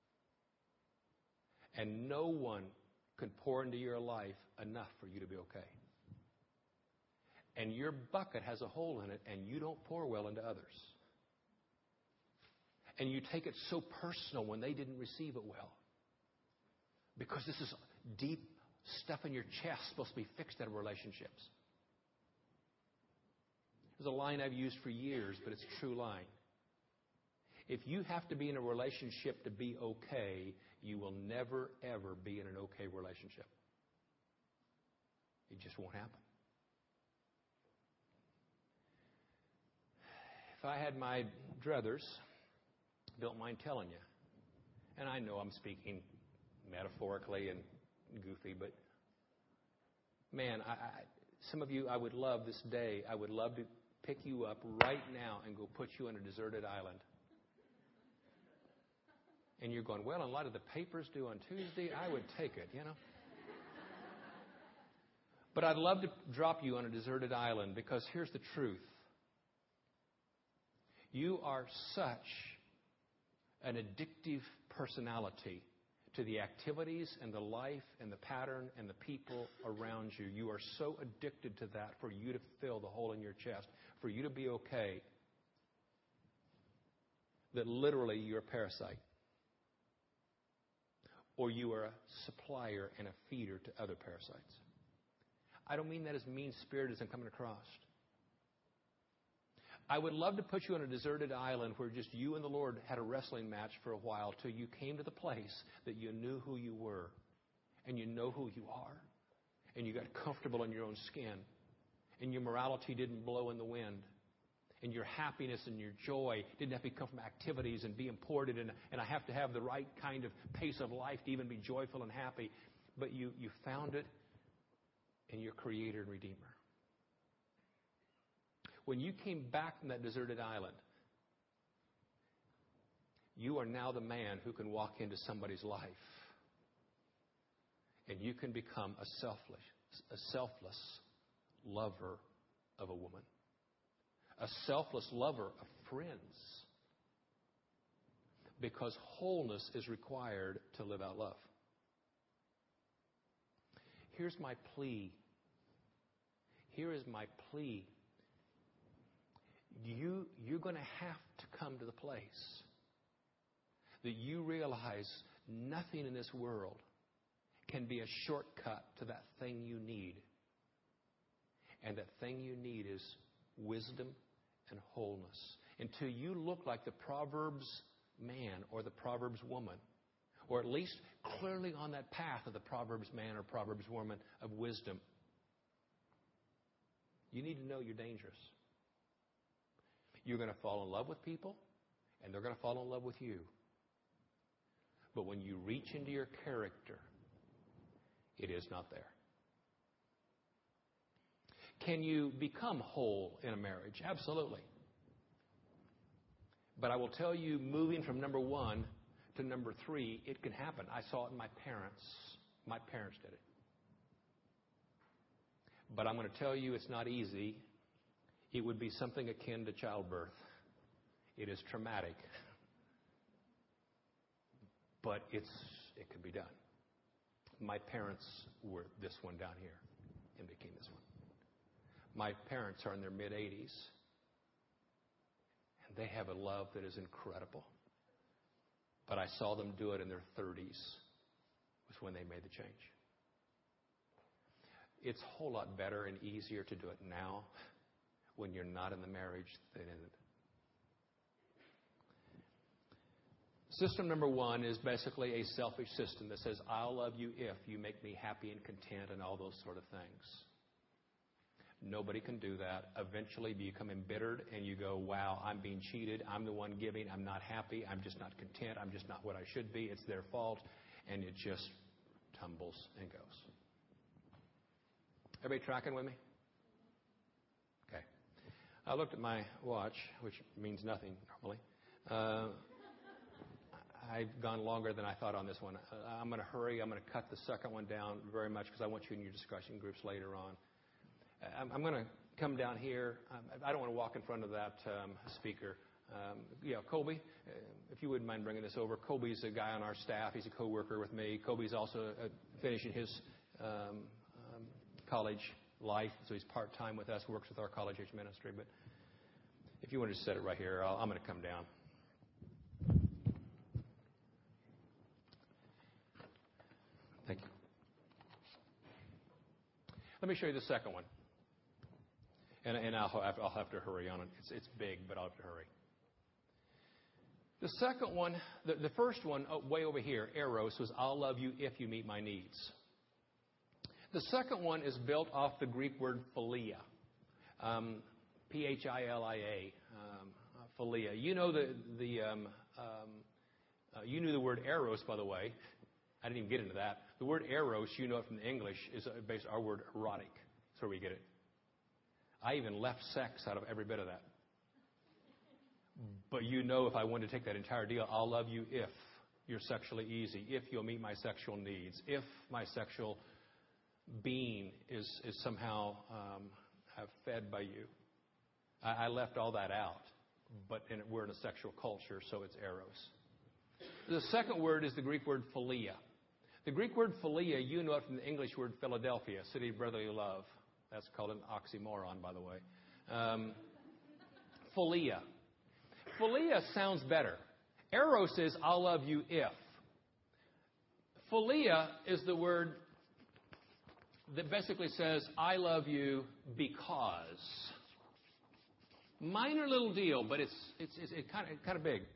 And no one can pour into your life enough for you to be okay. And your bucket has a hole in it, and you don't pour well into others. And you take it so personal when they didn't receive it well. Because this is deep stuff in your chest supposed to be fixed out of relationships. There's a line I've used for years, but it's a true line. If you have to be in a relationship to be okay, you will never, ever be in an okay relationship. It just won't happen. If I had my druthers, don't mind telling you, and I know I'm speaking metaphorically and goofy, but man, I, I, some of you, I would love this day, I would love to pick you up right now and go put you on a deserted island. And you're going, well, in light of the papers due on Tuesday, I would take it, you know. But I'd love to drop you on a deserted island because here's the truth. You are such an addictive personality to the activities and the life and the pattern and the people around you. You are so addicted to that for you to fill the hole in your chest, for you to be okay, that literally you're a parasite. Or you are a supplier and a feeder to other parasites. I don't mean that as mean-spirited as I'm coming across. I would love to put you on a deserted island where just you and the Lord had a wrestling match for a while till you came to the place that you knew who you were and you know who you are and you got comfortable in your own skin and your morality didn't blow in the wind and your happiness and your joy didn't have to come from activities and be imported and, and I have to have the right kind of pace of life to even be joyful and happy. But you, you found it in your Creator and Redeemer. When you came back from that deserted island, you are now the man who can walk into somebody's life. And you can become a selfless, a selfless lover of a woman. A selfless lover of friends. Because wholeness is required to live out love. Here's my plea. Here is my plea. You, you're going to have to come to the place that you realize nothing in this world can be a shortcut to that thing you need. And that thing you need is wisdom and wholeness. Until you look like the Proverbs man or the Proverbs woman, or at least clearly on that path of the Proverbs man or Proverbs woman of wisdom, you need to know you're dangerous. You're going to fall in love with people, and they're going to fall in love with you. But when you reach into your character, it is not there. Can you become whole in a marriage? Absolutely. But I will tell you, moving from number one to number three, it can happen. I saw it in my parents. My parents did it. But I'm going to tell you it's not easy. It would be something akin to childbirth. It is traumatic. But it's it can be done. My parents were this one down here and became this one. My parents are in their mid-eighties. And they have a love that is incredible. But I saw them do it in their thirties. Was when they made the change. it's a whole lot better and easier to do it now when you're not in the marriage than in it. System number one is basically a selfish system that says, I'll love you if you make me happy and content and all those sort of things. Nobody can do that. Eventually you become embittered and you go, wow, I'm being cheated. I'm the one giving. I'm not happy. I'm just not content. I'm just not what I should be. It's their fault. And it just tumbles and goes. Everybody tracking with me? Okay. I looked at my watch, which means nothing normally. Uh, I've gone longer than I thought on this one. I'm going to hurry. I'm going to cut the second one down very much because I want you in your discussion groups later on. I'm, I'm going to come down here. I don't want to walk in front of that um, speaker. Um, yeah, Colby, uh, if you wouldn't mind bringing this over. Colby's a guy on our staff. He's a co-worker with me. Colby's also uh, finishing his um, um, college life, so he's part-time with us, works with our college-age ministry. But if you wanted to set it right here, I'll, I'm going to come down. Thank you. Let me show you the second one. And, and I'll, have, I'll have to hurry on it. It's, it's big, but I'll have to hurry. The second one, the, the first one, oh, way over here, Eros, was I'll love you if you meet my needs. The second one is built off the Greek word philia, um, P H I L I A, um, uh, philia. You know the the um, um, uh, you knew the word Eros, by the way. I didn't even get into that. The word Eros, you know it from the English, is based our word erotic. That's where we get it. I even left sex out of every bit of that. But you know, if I wanted to take that entire deal, I'll love you if you're sexually easy, if you'll meet my sexual needs, if my sexual being is, is somehow um, fed by you. I, I left all that out, but in, we're in a sexual culture, so it's Eros. The second word is the Greek word philia. The Greek word philia, you know it from the English word Philadelphia, city of brotherly love. That's called an oxymoron, by the way. Um, philia. Philia sounds better. Eros is I'll love you if. Philia is the word that basically says I love you because. Minor little deal, but it's it's it's, it's kind of kind of big.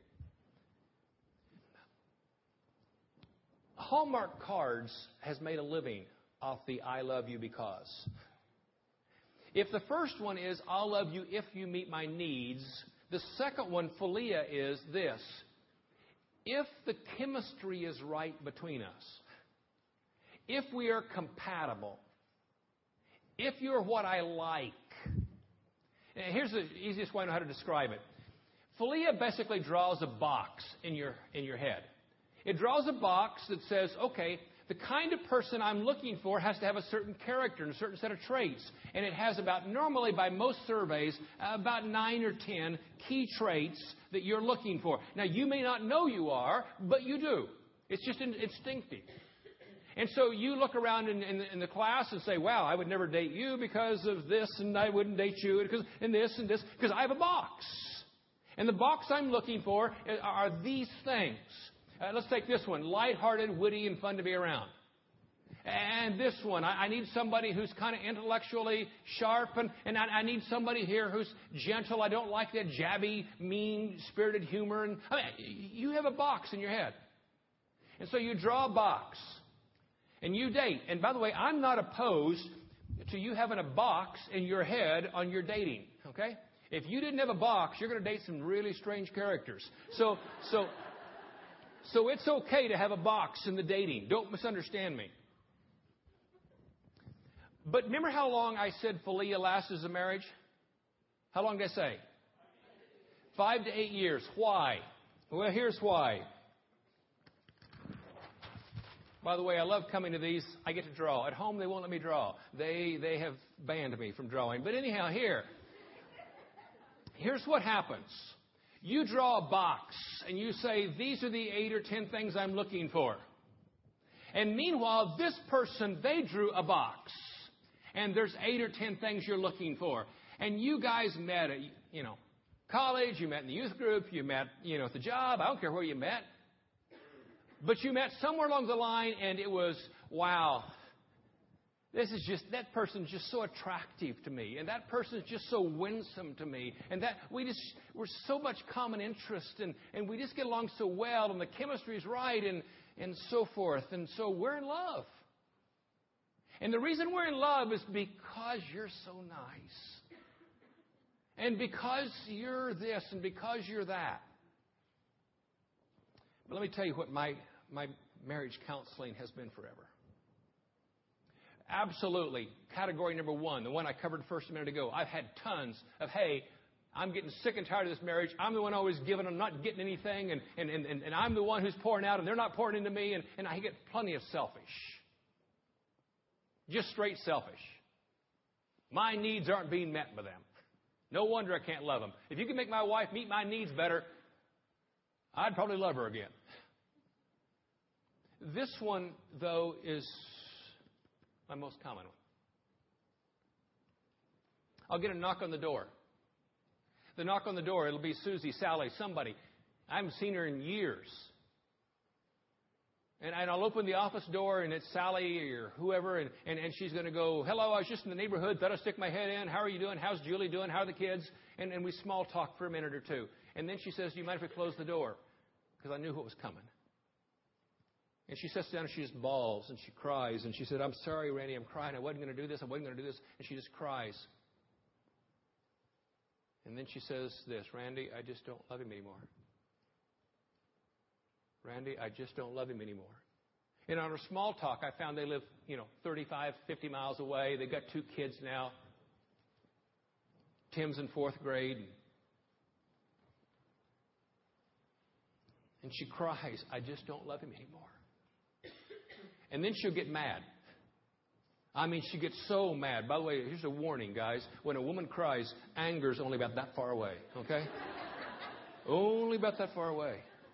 Hallmark Cards has made a living off the I love you because. If the first one is I'll love you if you meet my needs, the second one, philia, is this. If the chemistry is right between us, if we are compatible, if you're what I like. And here's the easiest way I know how to describe it. Philia basically draws a box in your in your head. It draws a box that says, okay, the kind of person I'm looking for has to have a certain character and a certain set of traits. And it has about, normally by most surveys, about nine or ten key traits that you're looking for. Now, you may not know you are, but you do. It's just instinctive. And so you look around in, in, in the class and say, wow, I would never date you because of this, and I wouldn't date you because and this and this, because I have a box. And the box I'm looking for are these things. Uh, let's take this one, lighthearted, witty, and fun to be around. And this one, I, I need somebody who's kind of intellectually sharp, and, and I, I need somebody here who's gentle. I don't like that jabby, mean-spirited humor. And I mean, you have a box in your head. And so you draw a box, and you date. And by the way, I'm not opposed to you having a box in your head on your dating, okay? If you didn't have a box, you're going to date some really strange characters. So, so... So it's okay to have a box in the dating. Don't misunderstand me. But remember how long I said philia lasts as a marriage? How long did I say? Five to eight years. Why? Well, here's why. By the way, I love coming to these. I get to draw. At home, they won't let me draw. They they have banned me from drawing. But anyhow, here. Here's what happens. You draw a box, and you say, these are the eight or ten things I'm looking for. And meanwhile, this person, they drew a box, and there's eight or ten things you're looking for. And you guys met at, you know, college, you met in the youth group, you met, you know, at the job. I don't care where you met. But you met somewhere along the line, and it was, wow, This is just, that person's just so attractive to me. And that person's just so winsome to me. And that we just, we're so much common interest. And, and we just get along so well. And the chemistry is right. And, and so forth. And so we're in love. And the reason we're in love is because you're so nice. And because you're this and because you're that. But let me tell you what my, my marriage counseling has been forever. Absolutely. Category number one, the one I covered first a minute ago. I've had tons of, hey, I'm getting sick and tired of this marriage. I'm the one always giving and not getting anything. And, and, and, and I'm the one who's pouring out and they're not pouring into me. And, and I get plenty of selfish. Just straight selfish. My needs aren't being met by them. No wonder I can't love them. If you can make my wife meet my needs better, I'd probably love her again. This one, though, is my most common one. I'll get a knock on the door. The knock on the door, it'll be Susie, Sally, somebody. I haven't seen her in years. And, and I'll open the office door, and it's Sally or whoever, and, and, and she's going to go, hello, I was just in the neighborhood, thought I'd stick my head in. How are you doing? How's Julie doing? How are the kids? And, and we small talk for a minute or two. And then she says, do you mind if I close the door? Because I knew what was coming. And she sits down and she just bawls and she cries. And she said, I'm sorry, Randy, I'm crying. I wasn't going to do this. I wasn't going to do this. And she just cries. And then she says this, Randy, I just don't love him anymore. Randy, I just don't love him anymore. And on our small talk, I found they live, you know, thirty-five, fifty miles away. They've got two kids now. Tim's in fourth grade. And she cries, I just don't love him anymore. And then she'll get mad. I mean, she gets so mad. By the way, here's a warning, guys. When a woman cries, anger's only about that far away, okay? Only about that far away.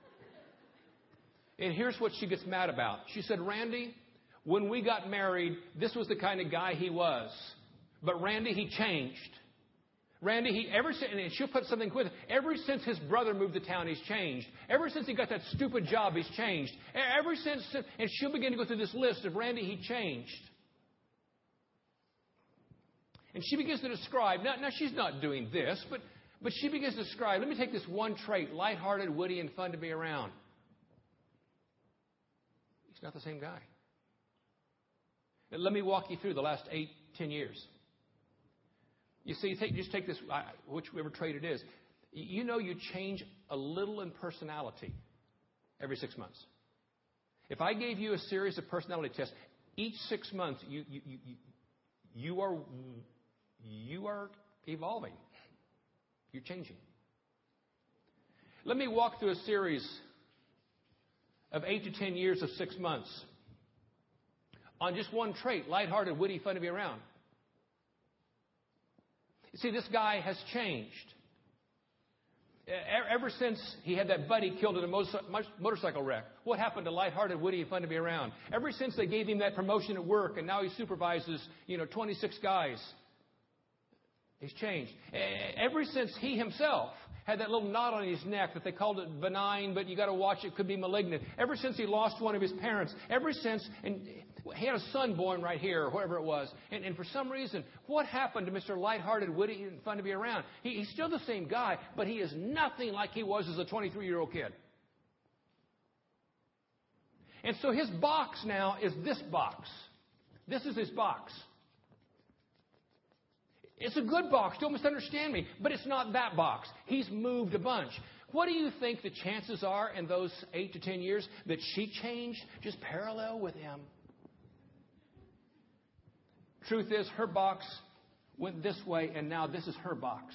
And here's what she gets mad about. She said, Randy, when we got married, this was the kind of guy he was. But Randy, he changed. Randy, he ever since, and she'll put something with it, ever since his brother moved to town, he's changed. Ever since he got that stupid job, he's changed. Ever since, and she'll begin to go through this list of Randy, he changed. And she begins to describe, now, now she's not doing this, but, but she begins to describe, let me take this one trait, lighthearted, witty, and fun to be around. He's not the same guy. And let me walk you through the last eight, ten years. You see, take, just take this, whichever trait it is. You know you change a little in personality every six months. If I gave you a series of personality tests, each six months you you you, you are you are evolving. You're changing. Let me walk through a series of eight to ten years of six months on just one trait, lighthearted, witty, fun to be around. You see, this guy has changed. Ever since he had that buddy killed in a motorcycle wreck, what happened to lighthearted, witty, and fun to be around? Ever since they gave him that promotion at work and now he supervises, you know, twenty-six guys, he's changed. Ever since he himself had that little knot on his neck that they called it benign, but you got to watch it, could be malignant. Ever since he lost one of his parents, ever since, and he had a son born right here, or whatever it was, and, and for some reason, what happened to Mister Lighthearted, witty, and fun to be around? He, he's still the same guy, but he is nothing like he was as a twenty-three-year-old kid. And so his box now is this box. This is his box. It's a good box, don't misunderstand me, but it's not that box. He's moved a bunch. What do you think the chances are in those eight to ten years that she changed just parallel with him? Truth is, her box went this way, and now this is her box.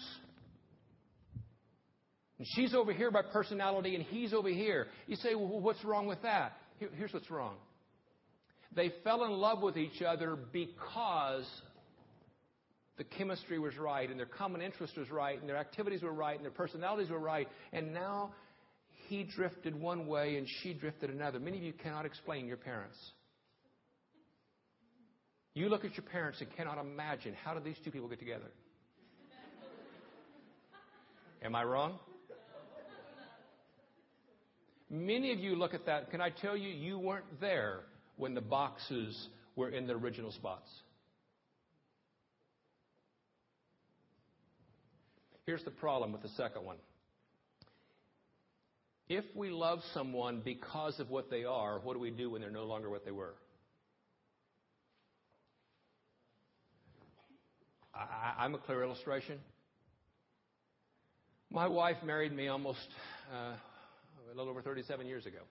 And she's over here by personality, and he's over here. You say, well, what's wrong with that? Here, here's what's wrong. They fell in love with each other because the chemistry was right, and their common interest was right, and their activities were right, and their personalities were right. And now he drifted one way and she drifted another. Many of you cannot explain your parents. You look at your parents and cannot imagine, how did these two people get together? Am I wrong? Many of you look at that. Can I tell you, you weren't there when the boxes were in the original spots. Here's the problem with the second one. If we love someone because of what they are, what do we do when they're no longer what they were? I, I'm a clear illustration. My wife married me almost uh, a little over thirty-seven years ago.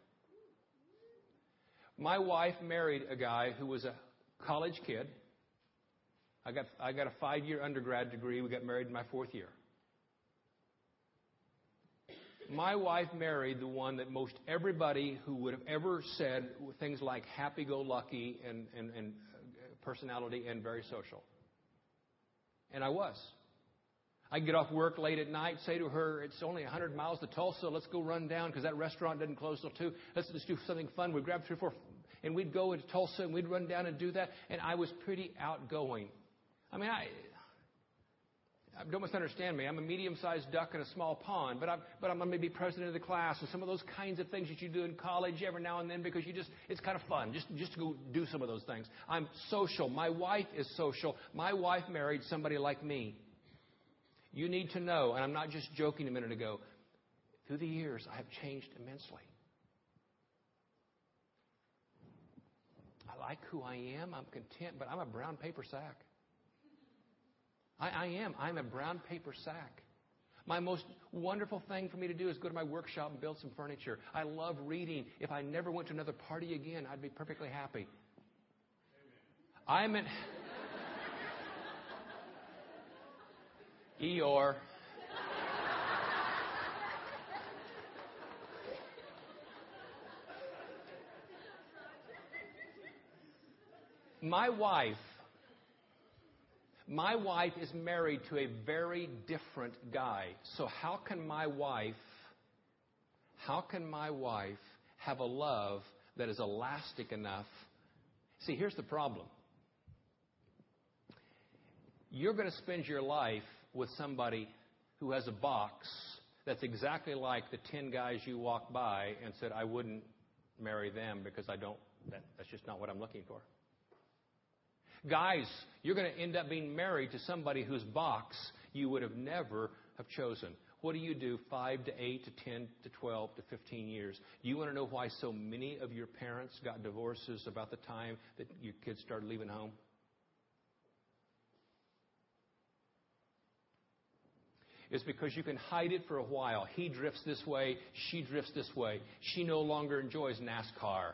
My wife married a guy who was a college kid. I got I got a five-year undergrad degree. We got married in my fourth year. My wife married the one that most everybody who would have ever said things like happy-go-lucky and, and, and personality and very social. And I was. I'd get off work late at night, say to her, it's only one hundred miles to Tulsa. Let's go run down because that restaurant doesn't close till two. Let's just do something fun. We'd grab three or four, and we'd go into Tulsa, and we'd run down and do that. And I was pretty outgoing. I mean, I... Don't misunderstand me. I'm a medium-sized duck in a small pond, but I'm, but I'm going to be president of the class and some of those kinds of things that you do in college every now and then because you just, it's kind of fun just, just to go do some of those things. I'm social. My wife is social. My wife married somebody like me. You need to know, and I'm not just joking a minute ago, through the years I have changed immensely. I like who I am. I'm content, but I'm a brown paper sack. I, I am. I'm a brown paper sack. My most wonderful thing for me to do is go to my workshop and build some furniture. I love reading. If I never went to another party again, I'd be perfectly happy. I'm an... Eeyore. My wife My wife is married to a very different guy. So how can my wife, how can my wife have a love that is elastic enough? See, here's the problem. You're going to spend your life with somebody who has a box that's exactly like the ten guys you walked by and said, I wouldn't marry them because I don't, that, that's just not what I'm looking for. Guys, you're going to end up being married to somebody whose box you would have never have chosen. What do you do five to eight to ten to twelve to fifteen years? Do you want to know why so many of your parents got divorces about the time that your kids started leaving home? It's because you can hide it for a while. He drifts this way. She drifts this way. She no longer enjoys NASCAR.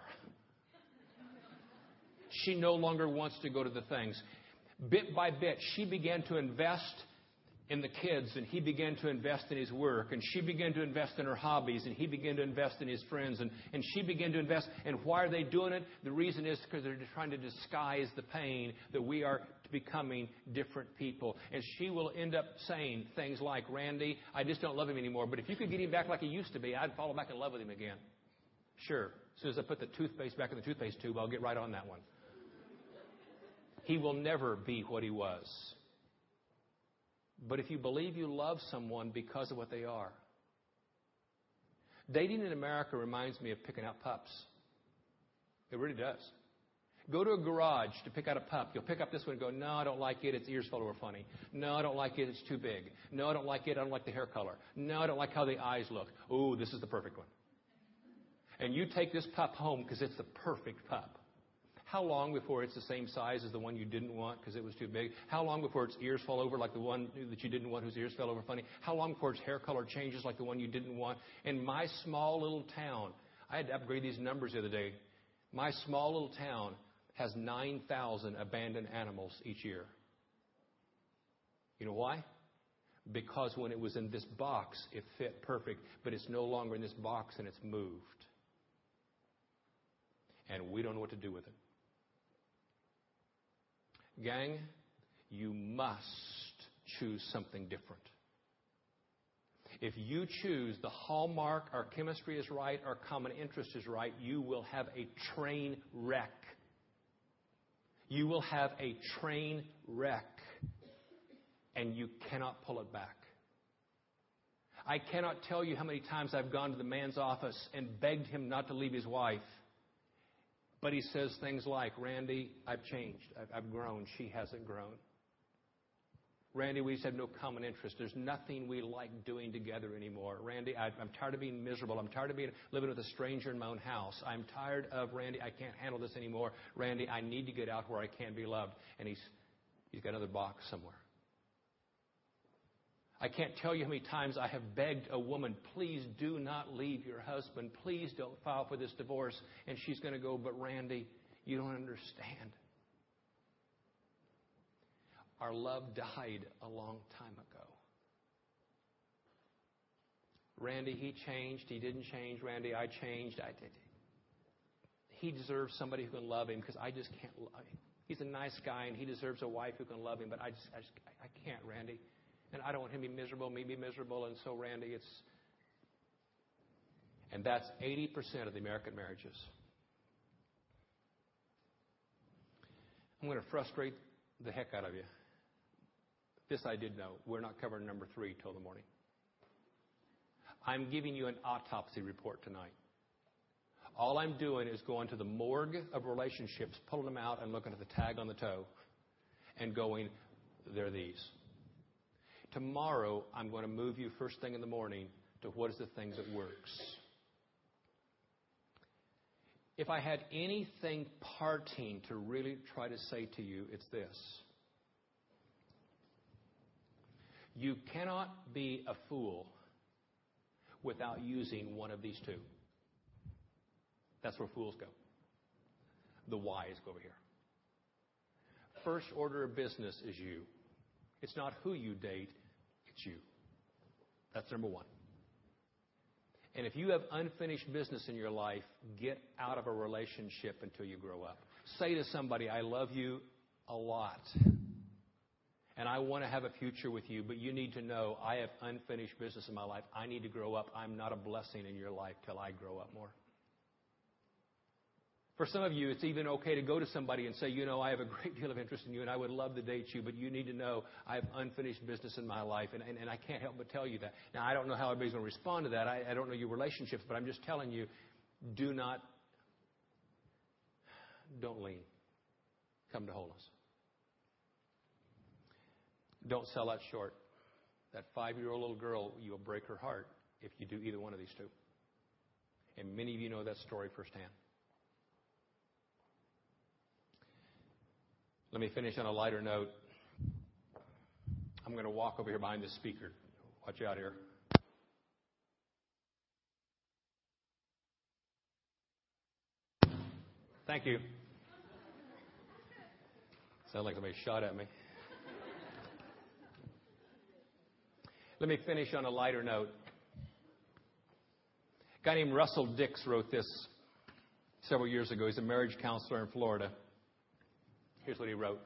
She no longer wants to go to the things. Bit by bit, she began to invest in the kids, and he began to invest in his work, and she began to invest in her hobbies, and he began to invest in his friends, and, and she began to invest. And why are they doing it? The reason is because they're trying to disguise the pain that we are becoming different people. And she will end up saying things like, Randy, I just don't love him anymore, but if you could get him back like he used to be, I'd fall back in love with him again. Sure. As soon as I put the toothpaste back in the toothpaste tube, I'll get right on that one. He will never be what he was. But if you believe you love someone because of what they are. Dating in America reminds me of picking out pups. It really does. Go to a garage to pick out a pup. You'll pick up this one and go, no, I don't like it. Its ears fell over funny. No, I don't like it. It's too big. No, I don't like it. I don't like the hair color. No, I don't like how the eyes look. Oh, this is the perfect one. And you take this pup home because it's the perfect pup. How long before it's the same size as the one you didn't want because it was too big? How long before its ears fall over like the one that you didn't want whose ears fell over funny? How long before its hair color changes like the one you didn't want? In my small little town, I had to upgrade these numbers the other day. My small little town has nine thousand abandoned animals each year. You know why? Because when it was in this box, it fit perfect, but it's no longer in this box and it's moved. And we don't know what to do with it. Gang, you must choose something different. If you choose the hallmark, our chemistry is right, our common interest is right, you will have a train wreck. You will have a train wreck, and you cannot pull it back. I cannot tell you how many times I've gone to the man's office and begged him not to leave his wife. But he says things like, Randy, I've changed. I've, I've grown. She hasn't grown. Randy, we just have no common interest. There's nothing we like doing together anymore. Randy, I, I'm tired of being miserable. I'm tired of being living with a stranger in my own house. I'm tired of, Randy, I can't handle this anymore. Randy, I need to get out where I can be loved. And he's he's got another box somewhere. I can't tell you how many times I have begged a woman, please do not leave your husband. Please don't file for this divorce. And she's going to go, but Randy, you don't understand. Our love died a long time ago. Randy, he changed. He didn't change. Randy, I changed. I did. He deserves somebody who can love him because I just can't love him. He's a nice guy and he deserves a wife who can love him, but I just, I, just, I can't, Randy. And I don't want him to be miserable, me be miserable. And so, Randy, it's... And that's eighty percent of the American marriages. I'm going to frustrate the heck out of you. This I did know. We're not covering number three till the morning. I'm giving you an autopsy report tonight. All I'm doing is going to the morgue of relationships, pulling them out and looking at the tag on the toe and going, they're these. Tomorrow, I'm going to move you first thing in the morning to what is the thing that works. If I had anything parting to really try to say to you, it's this. You cannot be a fool without using one of these two. That's where fools go. The wise go over here. First order of business is you. It's not who you date, it's you. That's number one. And if you have unfinished business in your life, get out of a relationship until you grow up. Say to somebody, I love you a lot. And I want to have a future with you, but you need to know I have unfinished business in my life. I need to grow up. I'm not a blessing in your life till I grow up more. For some of you, it's even okay to go to somebody and say, you know, I have a great deal of interest in you and I would love to date you, but you need to know I have unfinished business in my life and, and, and I can't help but tell you that. Now, I don't know how everybody's going to respond to that. I, I don't know your relationships, but I'm just telling you, do not, don't lean. Come to wholeness. Don't sell that short. That five-year-old little girl, you will break her heart if you do either one of these two. And many of you know that story firsthand. Let me finish on a lighter note. I'm going to walk over here behind this speaker. Watch out here. Thank you. Sounds like somebody shot at me. Let me finish on a lighter note. A guy named Russell Dix wrote this several years ago. He's a marriage counselor in Florida. Here's what he wrote.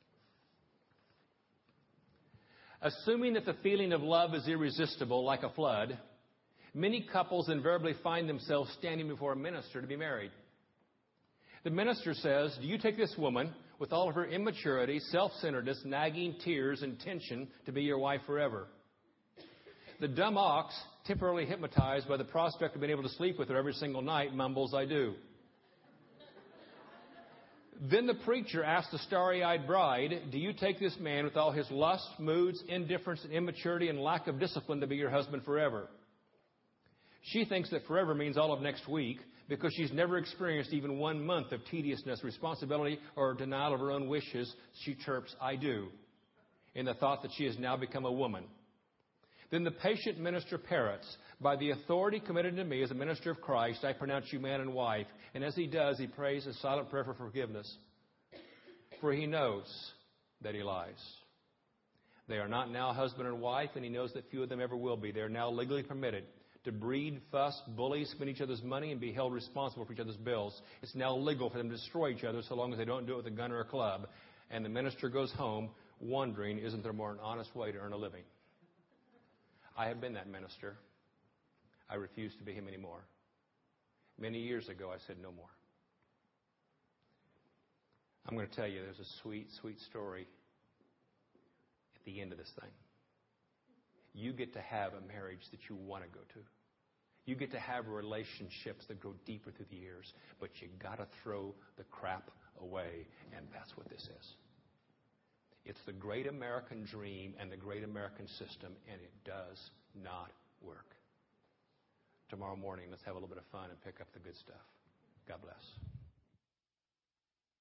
Assuming that the feeling of love is irresistible like a flood, many couples invariably find themselves standing before a minister to be married. The minister says, do you take this woman with all of her immaturity, self-centeredness, nagging tears, and tension to be your wife forever? The dumb ox, temporarily hypnotized by the prospect of being able to sleep with her every single night, mumbles, I do. Then the preacher asks the starry-eyed bride, do you take this man with all his lust, moods, indifference, and immaturity, and lack of discipline to be your husband forever? She thinks that forever means all of next week because she's never experienced even one month of tediousness, responsibility, or denial of her own wishes. She chirps, I do, in the thought that she has now become a woman. Then the patient minister parrots, by the authority committed to me as a minister of Christ, I pronounce you man and wife. And as he does, he prays a silent prayer for forgiveness. For he knows that he lies. They are not now husband and wife, and he knows that few of them ever will be. They are now legally permitted to breed, fuss, bully, spend each other's money, and be held responsible for each other's bills. It's now legal for them to destroy each other so long as they don't do it with a gun or a club. And the minister goes home wondering, isn't there more an honest way to earn a living? I have been that minister. I refuse to be him anymore. Many years ago, I said no more. I'm going to tell you, there's a sweet, sweet story at the end of this thing. You get to have a marriage that you want to go to. You get to have relationships that go deeper through the years, but you got to throw the crap away, and that's what this is. It's the great American dream and the great American system, and it does not work. Tomorrow morning, let's have a little bit of fun and pick up the good stuff. God bless.